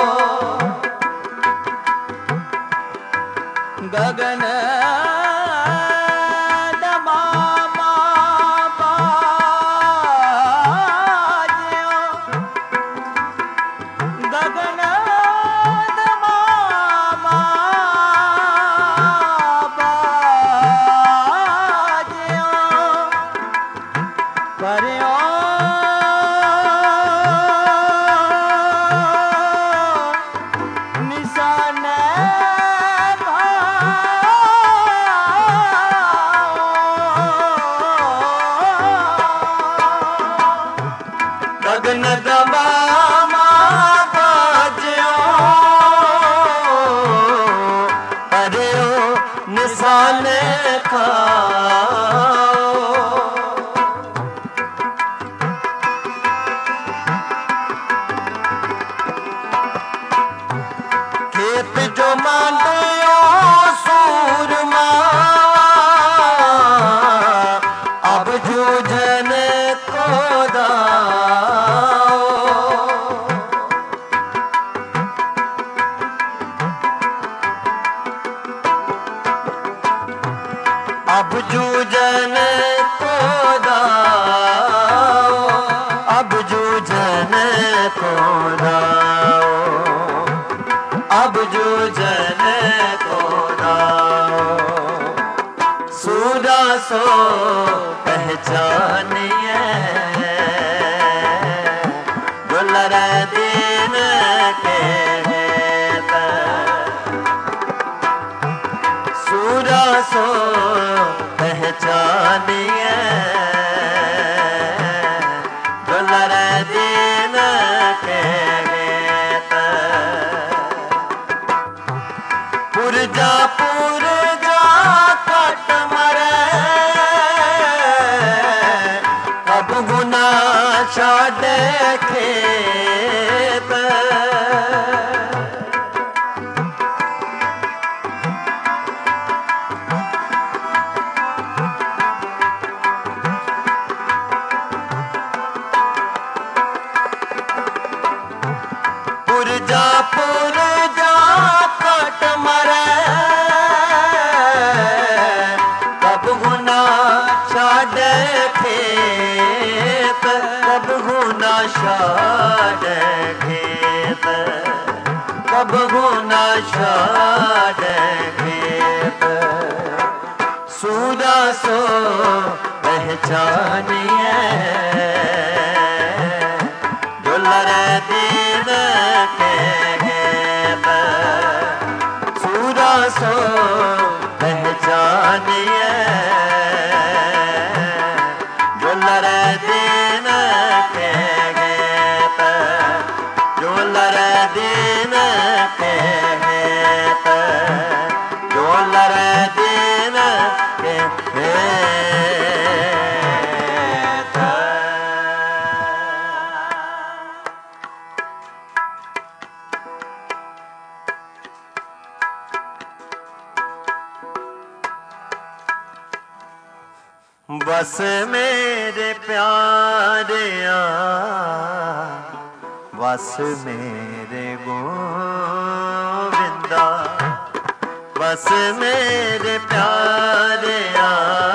S1: गगन दमामा बाजो, गगन गगन दमामा बाजो पर्यो निशान खाओ, खेत जो मांडो सूरमा अब जूझन को दाओ, जन को दाओ, अब जो जन को दाओ। सूरा सो पहचानिए दुलर दीन के हेत। सूरा सो पहचानिए दुलर दीन के हेत। पुरजा पुरजा कट मरे कब गुना छाड़े खेत। पुरजा पुरजा कट मरे कब गुना छाड़े खेत। कब गुना छाड़े खेत, कब गुना छाड़े खेत। सूरा सो पहचानिए दुलर दीन के हेत। सूरा सो पहचानिए दुलर दीन के हेत। दुलर दीन के हेत, दुलर दीन के हेत। बस मेरे प्यारिया बस मेरे गोविंदा। बस मेरे प्यारिया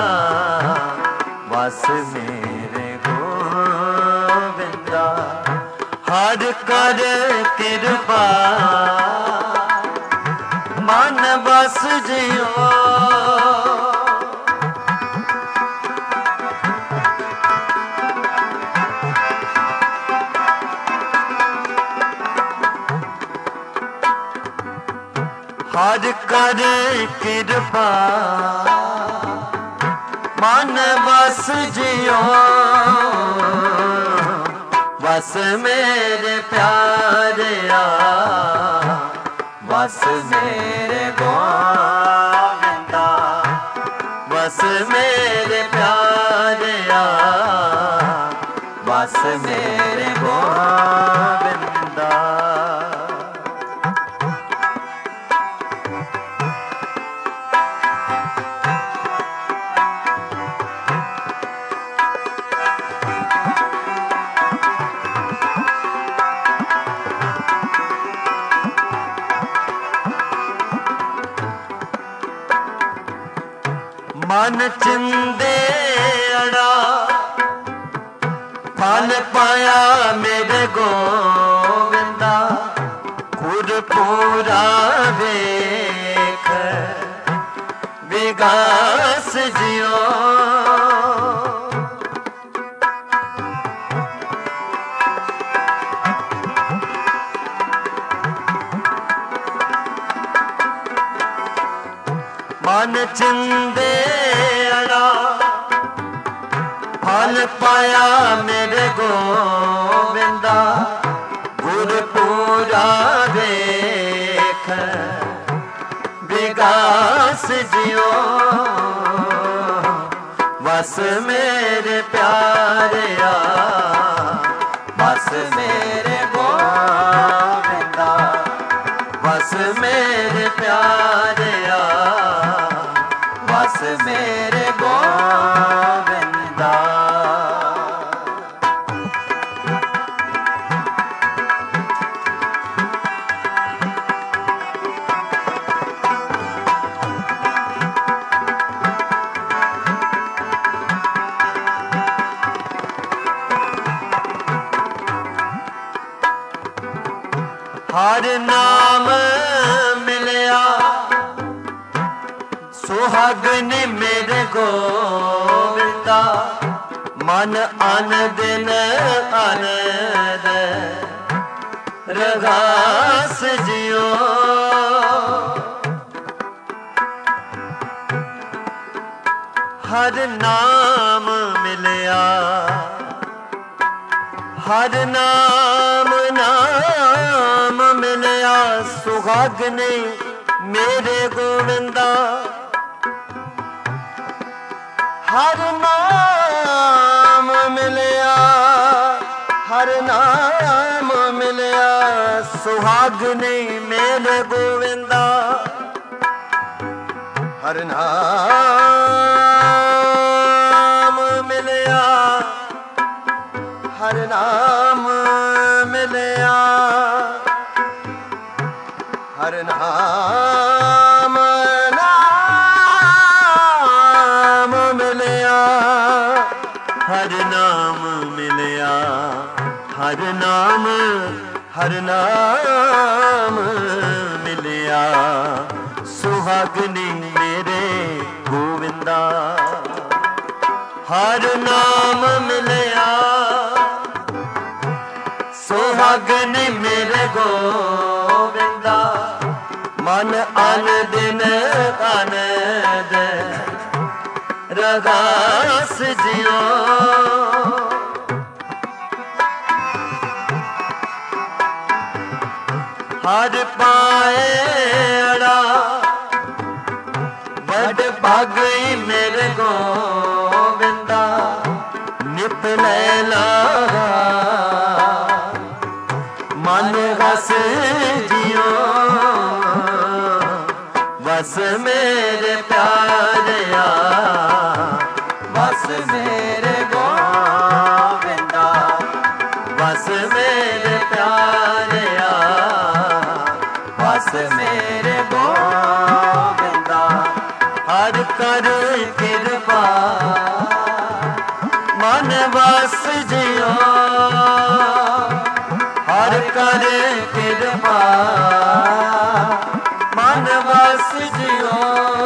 S1: बस मेरे गोविंदा। हर कर कृपा मन बस जियो। हर कर कृपा मन बस जियो। बस मेरे प्यारिया बस मेरे गोविंदा। बस मेरे प्यारिया बस मेरे गोविंदा। मन चिंदे अड़ा फल पाया मेरे गोविंदा। गुरपुरा वेख विगास जियो। मन चिंदे अड़ा फल पाया मेरे गोविंदा। गुरपुरा वेख विगास जियो। बस मेरे प्यारिया बस मेरे गोविंदा। बस मेरे प्यारिया बस मेरे गोविंदा। ਹਰ ਨਾਮ ਮਿਲਿਆ ਸੁਹਾਗਨ ਮੇਰੇ ਗੋਵਿੰਦਾ ਮਨ ਅਨ ਦਿਨ ਆਨੰਦ ਰਗਾਸ ਜਿਉ ਹਰ ਨਾਮ ਮਿਲਿਆ ਹਰ ਨਾਮ ਨਾਮ ਮਿਲਿਆ ਸੁਹਾਗਨੇ ਮੇਰੇ ਗੋਵਿੰਦਾ ਹਰ ਨਾਮ ਮਿਲਿਆ ਹਰ ਨਾਮ ਮਿਲਿਆ ਸੁਹਾਗਨੇ ਮੇਰੇ ਗੋਵਿੰਦਾ ਹਰ ਨਾਮ ਮਿਲਿਆ ਹਰ ਨਾਮ ਮਿਲਿਆ ਹਰ ਨਾਮ ਨਾਮ ਮਿਲਿਆ ਹਰ ਨਾਮ ਮਿਲਿਆ ਹਰ ਨਾਮ ਮਿਲਿਆ ਸੁਹਾਗਨੀ ਮੇਰੇ ਗੋਵਿੰਦਾ ਹਰ ਨਾਮ ਮਿਲਿਆ ਸੁਹਾਗਨੀ ਮੇਰੇ ਗੋਵਿੰਦਾ ਮਨ ਅਨ ਦਿਨ ਆਨੰਦ ਰਗਾਸ ਜਿਉ ਹਰ ਪਾਏੜਾ ਵੱਡ ਭਾਗਈ ਮੇਰੇ ਗੋਵਿੰਦਾ ਨਿਪ ਲੈ ਲਾਗਾ ਮਨ ਹਸ ਜਿਉ ਬਸ ਮੇਰੇ ਪਿਆਰਿਆ ਬਸ ਮੇਰੇ ਗੋਵਿੰਦਾ ਬਸ ਮੇਰੇ ਪਿਆਰਿਆ ਬਸ ਮੇਰੇ ਗੋਵਿੰਦਾ ਹਰ ਕਰ ਕਿਰਪਾ ਮਨ ਵਸ ਜਿਉ ਹਰ ਕਰ ਕਿਰਪਾ ਮਨ ਵਸ ਜਿਉ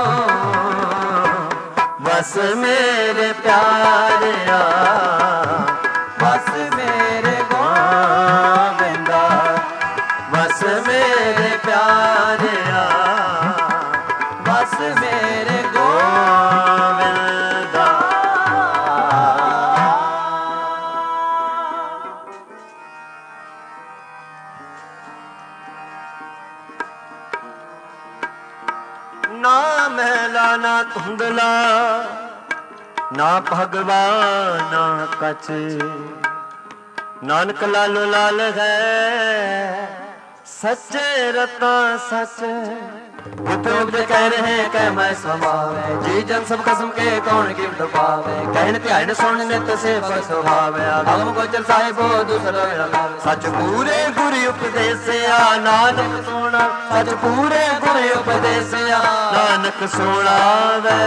S1: ਬਸ ਮੇਰੇ ਪਿਆਰਿਆ ਬਸ ਮੇਰੇ ਗੋਵਿੰਦਾ ਬਸ ਮੇਰੇ ਪਿਆਰਿਆ ਬਸ ਮੇਰੇ ਗੋਵਿੰਦਾ ਨਾ ਮਹਿਲਾ ਨਾ ਧੁੰਦਲਾ ਨਾ ਭਗਵਾਨ ਨਾ ਕਛ ਨਾਨਕ ਲਾਲੋ ਲਾਲ ਹੈ ਸੱਚੇ ਰਤਾ ਸੱਚ ਉਪਰ ਕਹਿ ਰਹੇ ਕਹਿ ਮੈਂ ਸਮਾਵੇ ਜੀ ਜਨ ਸਭ ਕਸਮ ਕੇ ਕੌਣ ਗਿਫਟ ਪਾਵੇ ਕਹਿਣ ਧਿਆਨ ਸੁਣ ਨਿਤ ਸੇ ਸੁਭਾਵੇ ਆਗਮ ਗੋਚਰ ਸਾਹਿਬੋ ਦੂਸਰਾ ਸੱਚ ਪੂਰੇ ਗੁਰੂ ਉਪਦੇਸਿਆ ਨਾਨਕ ਸੋਣਾ ਸੱਚ ਪੂਰੇ ਗੁਰੂ ਉਪਦੇਸਿਆ ਨਾਨਕ ਸੋਣਾਵੇ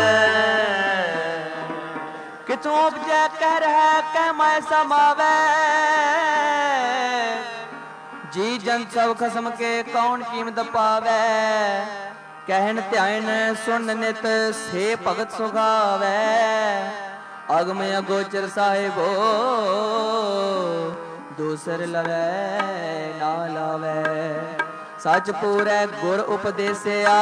S2: ਕਿਥੋਂ ਉਪਜੈ ਕਹਿ ਰਹਿ ਕਹਿ ਮੈਂ ਸਮਾਵੇ ਜੀ ਜਨ ਸਭ ਖਸਮ ਕੇ ਕੌਣ ਕੀਮਤ ਪਾਵੇ ਕਹਿਣ ਧਿਆਨ ਸੁਣ ਨਿਤ ਸੇ ਭਗਤ ਸੁਖਾਵੇ ਅਗਮ ਅਗੋਚਰ ਸਾਹਿਬੋ ਦੂਸਰ ਲਵੇ ਨਾ ਲਾਵੇ ਸੱਚ ਪੂਰੈ ਗੁਰ ਉਪਦੇਸਿਆ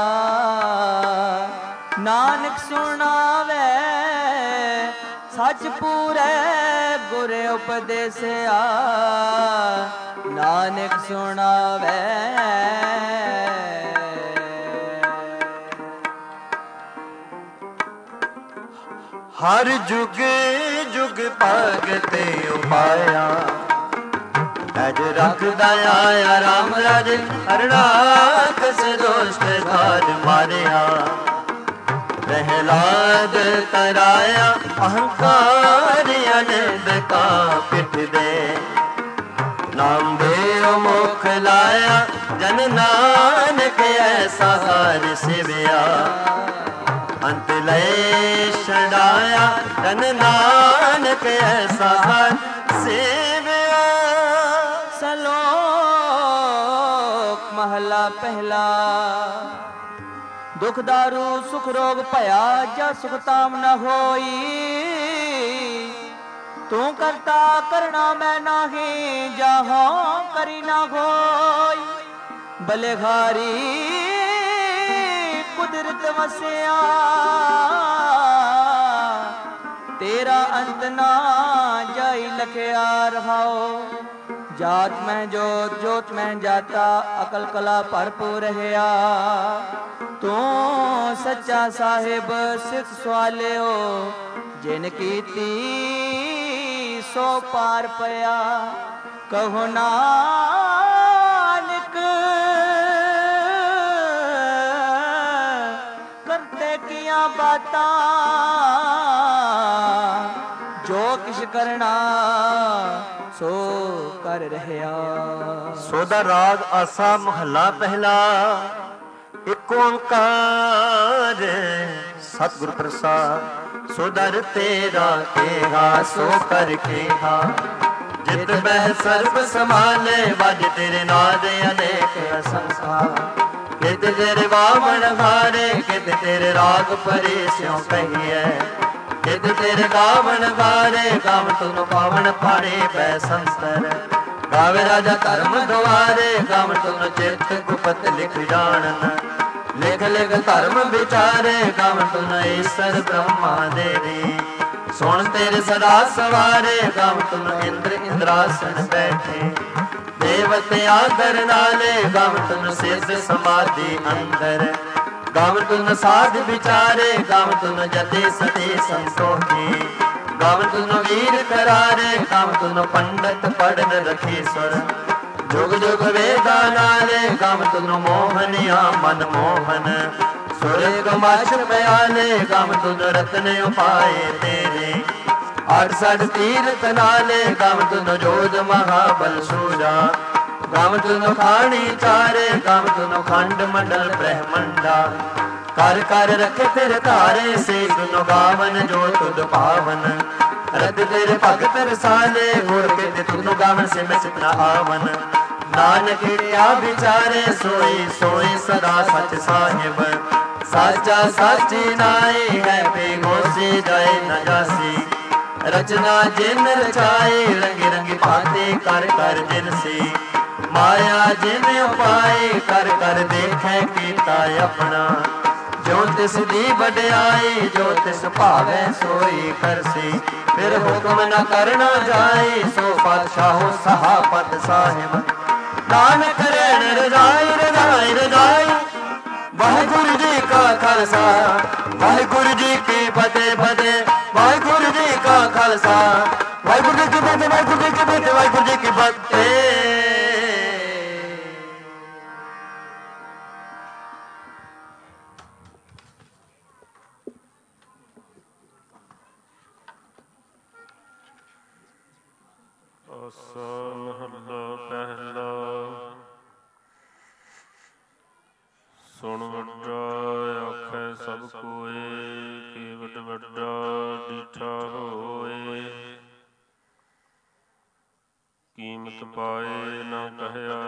S2: ਨਾਨਕ ਸੁਣਾਵੇ ਸੱਚ ਪੂਰੈ ਗੁਰ ਉਪਦੇਸਿਆ ਨਾਨਕ ਸੁਣਾਵੇ
S1: ਹਰ ਜੁਗ ਜੁਗ ਭਗਤੇ ਉਪਾਇਆ ਅਜ ਰੱਖਦਾ ਆਇਆ ਰਾਮ ਰਾਜੇ ਹਰਨਾਕਸ ਦੋਸਤ ਘਾਟ ਮਾਰਿਆ ਪ੍ਰਹਿਲਾਦ ਤਰਾਇਆ ਅਹੰਕਾਰ ਅਨੰਦ ਕਾ ਪਿੱਠ ਦੇ ਨਾਮ ਦੇ ਮੁਖ ਲਾਇਆ ਜਨ ਨਾਨਕ ਐਸਾ ਹਰ ਸਿਵਿਆ ਅੰਤ ਲੈ ਛਡਾਇਆ ਜਨ ਨਾਨਕ ਐਸਾ ਹਰ ਸਿਵਿਆ
S2: ਸਲੋਕ ਪਹਿਲਾ। ਦੁਖ ਦਾਰੂ ਸੁਖ ਰੋਗ ਭਇਆ, ਜਾ ਸੁਖ ਤਾਮ ਨ ਹੋਈ। ਤੂੰ ਕਰਤਾ ਕਰਣਾ ਮੈਂ ਨਾਹੀ, ਜਹਾਂ ਕਰੀ ਨਾ ਹੋਈ। ਬਲੇਘਾਰੀ ਕੁਦਰਤ ਵਸਿਆ, ਤੇਰਾ ਅੰਤ ਨਾ ਜਾਈ ਲਖਿਆ ਰਹਾਓ। ਜਾਤ ਮੈਂ ਜੋਤ ਜੋਤ ਮੈਂ ਜਾਤਾ, ਅਕਲ ਕਲਾ ਭਰਪੂਰ ਰਹਿਆ। ਤੂੰ ਸੱਚਾ ਸਾਹਿਬ ਸਿੱਖ ਸਵਾਲਿਓ, ਜਿਨ ਕੀਤੀ ਸੋ ਪਾਰ ਪਿਆ। ਕਹੋ ਨਾਨਕ ਕਰਤੇ ਕੀਆਂ ਬਾਤਾਂ, ਜੋ ਕਿਛ ਕਰਨਾ ਸੋ ਕਰ ਰਹਿਆ।
S1: ਸੋਦਾ ਰਾਗ ਆਸਾ ਮਹੱਲਾ ਪਹਿਲਾ। ਇੱਕ ਓੰਕਾਰ ਸਤਿਗੁਰ ਪ੍ਰਸਾਦ। ਸੋ ਦਰ ਤੇਰਾ ਕੇਹਾ ਸੋ ਕਰ ਕੇਹਾ, ਜਿਤ ਬਹਿ ਸਰਬ ਸਮਾਲੇ। ਵਜ ਤੇਰੇ ਨਾਦ ਅਨੇਕ ਸੰਸਾਰ। ਕਿਤ ਤੇਰੇ ਵਾਵਣ ਹਾਰੇ, ਕਿਤ ਤੇਰੇ ਰਾਗ ਪਰੇ ਸਿਉ ਕਹੀਐ। ਕਿਤ ਤੇਰੇ ਗਾਵਣ ਗਾਰੇ, ਗਾਵ ਤੁਨ ਪਾਵਨ ਪਾੜੇ ਬੈ ਸੰਸਰ। ਗਾਵੇ ਰਾਜਾ ਧਰਮ ਦੁਆਰੇ, ਗਾਵ ਤੁਨ ਚਿਤ ਗੁਪਤ ਲਿਖ ਜਾਣਨ। ਲਿਖ ਲਿਖ ਧਰਮ ਵਿਚਾਰੇ, ਗਾਵ ਤੁਨ ਈਸਰ ਬ੍ਰਹਮਾ ਦੇਵੀ। ਸੁਣ ਤੇਰੇ ਸਦਾ ਸਵਾਰੇ, ਗਾਵ ਤੁਨ ਇੰਦਰ ਇੰਦਰਾਸਨ ਬੈਠੇ। ਦੇਵਤ ਆਦਰ ਨਾਲੇ, ਗਾਵ ਤੁਨ ਸਿੱਧ ਸਮਾਧੀ ਅੰਦਰ। ਗਾਵ ਤੁਨ ਸਾਧ ਵਿਚਾਰੇ, ਗਾਵ ਤੁਨ ਜਤੇ ਸਤੇ ਸੰਤੋਖੀ। ਗਾਵ ਤੁਨ ਵੀਰ ਕਰਾਰੇ, ਗਾਵ ਤੁਨ ਪੰਡਤ ਪੜਨ ਰਖੇ ਸੁਰ। ਜੁਗ ਜੁਗ ਵੇਦਾ ਨਾਲੇ, ਗਾਵ ਤੁਨ ਮੋਹਨਿਆ ਮਨ ਮੋਹਨ। ਸੁਰੇ ਗਮਾਛ ਪਿਆਲੇ, ਗਾਵ ਤੁਨ ਰਤਨ ਉਪਾਏ ਤੇਰੇ। ਅਠ ਸਠ ਤੀਰਥ ਨਾਲੇ, ਗਾਵ ਤੁਨ ਜੋਧ ਮਹਾਬਲ ਸੂਰਾ। ਗਾਵ ਤੁਨ ਖਾਣੀ ਚਾਰੇ, ਗਾਵ ਤੁਨ ਖੰਡ ਮੰਡਲ ਬ੍ਰਹਮੰਡਾ। ਕਰ ਕਰ ਰਖੇ ਤੇਰੇ ਧਾਰੇ, ਸੇ ਤੁਨ ਗਾਵਨ ਜੋ ਤੁਧ ਪਾਵਨ। ਰਤ ਤੇਰੇ ਭਗਤ ਰਸਾਲੇ, ਗੁਰ ਕੇ ਤੁਨ ਗਾਵਨ ਸਿਮ ਸਿਤ ਨ ਆਵਨ। ਨਾਨਕ ਕਿਆ ਵਿਚਾਰੇ, ਸੋਈ ਸੋਈ ਸਦਾ ਸਚ ਸਾਹਿਬ। ਸਾਚਾ ਸਾਚੀ ਨਾਈ ਹੈ, ਬੇਗੋਸੀ ਜਾਏ ਨ ਜਾਸੀ। ਰਚਨਾ ਜਿਨ ਰਚਾਏ, ਰੰਗੀ ਰੰਗੀ ਭਾਂਤੇ ਕਰ ਕਰ ਜਿਨ ਸੀ। ਮਾਇਆ ਜਿਨ ਉਪਾਏ, ਕਰ ਕਰ ਦੇਖੈ ਕੀਤਾ ਆਪਣਾ। ਜੋ ਤਿਸ ਦੀ ਵਡਿਆਈ, ਜੋ ਤਿਸ ਭਾਵੈ ਸੋਈ ਕਰਸੀ। ਫਿਰ ਹੁਕਮ ਨ ਕਰਨਾ ਜਾਏ, ਸੋ ਪਾਤਸ਼ਾਹੋ ਸਹਾਪਤ ਸਾਹਿਬ। ਨਾਨਕ ਰਹਿਣ ਰਜਾਈ ਰਜਾਈ ਰਜਾਈ। ਵਾਹਿਗੁਰੂ ਜੀ ਕਾ ਖਾਲਸਾ, ਵਾਹਿਗੁਰੂ ਜੀ ਕੀ ਫਤਿਹ ਫਤਿਹ। ਵਾਹਿਗੁਰੂ ਜੀ ਕਾ ਖਾਲਸਾ, ਵਾਹਿਗੁਰੂ ਜੀ ਕੀ ਫਤਿਹ, ਵਾਹਿਗੁਰੂ ਜੀ ਕੀ ਫਤਿਹ, ਵਾਹਿਗੁਰੂ ਜੀ ਕੀ ਫਤਿਹ।
S3: ਆਸਾ ਮਹੱਲਾ ਪਹਿਲਾ। ਸੁਣ ਵੱਡਾ ਆਖੈ ਸਭ ਕੋਏ, ਕੇਵਟ ਵੱਡਾ ਡੀਠਾ ਹੋਏ। ਕੀਮਤ ਪਾਏ ਨਾ ਕਹਿਆ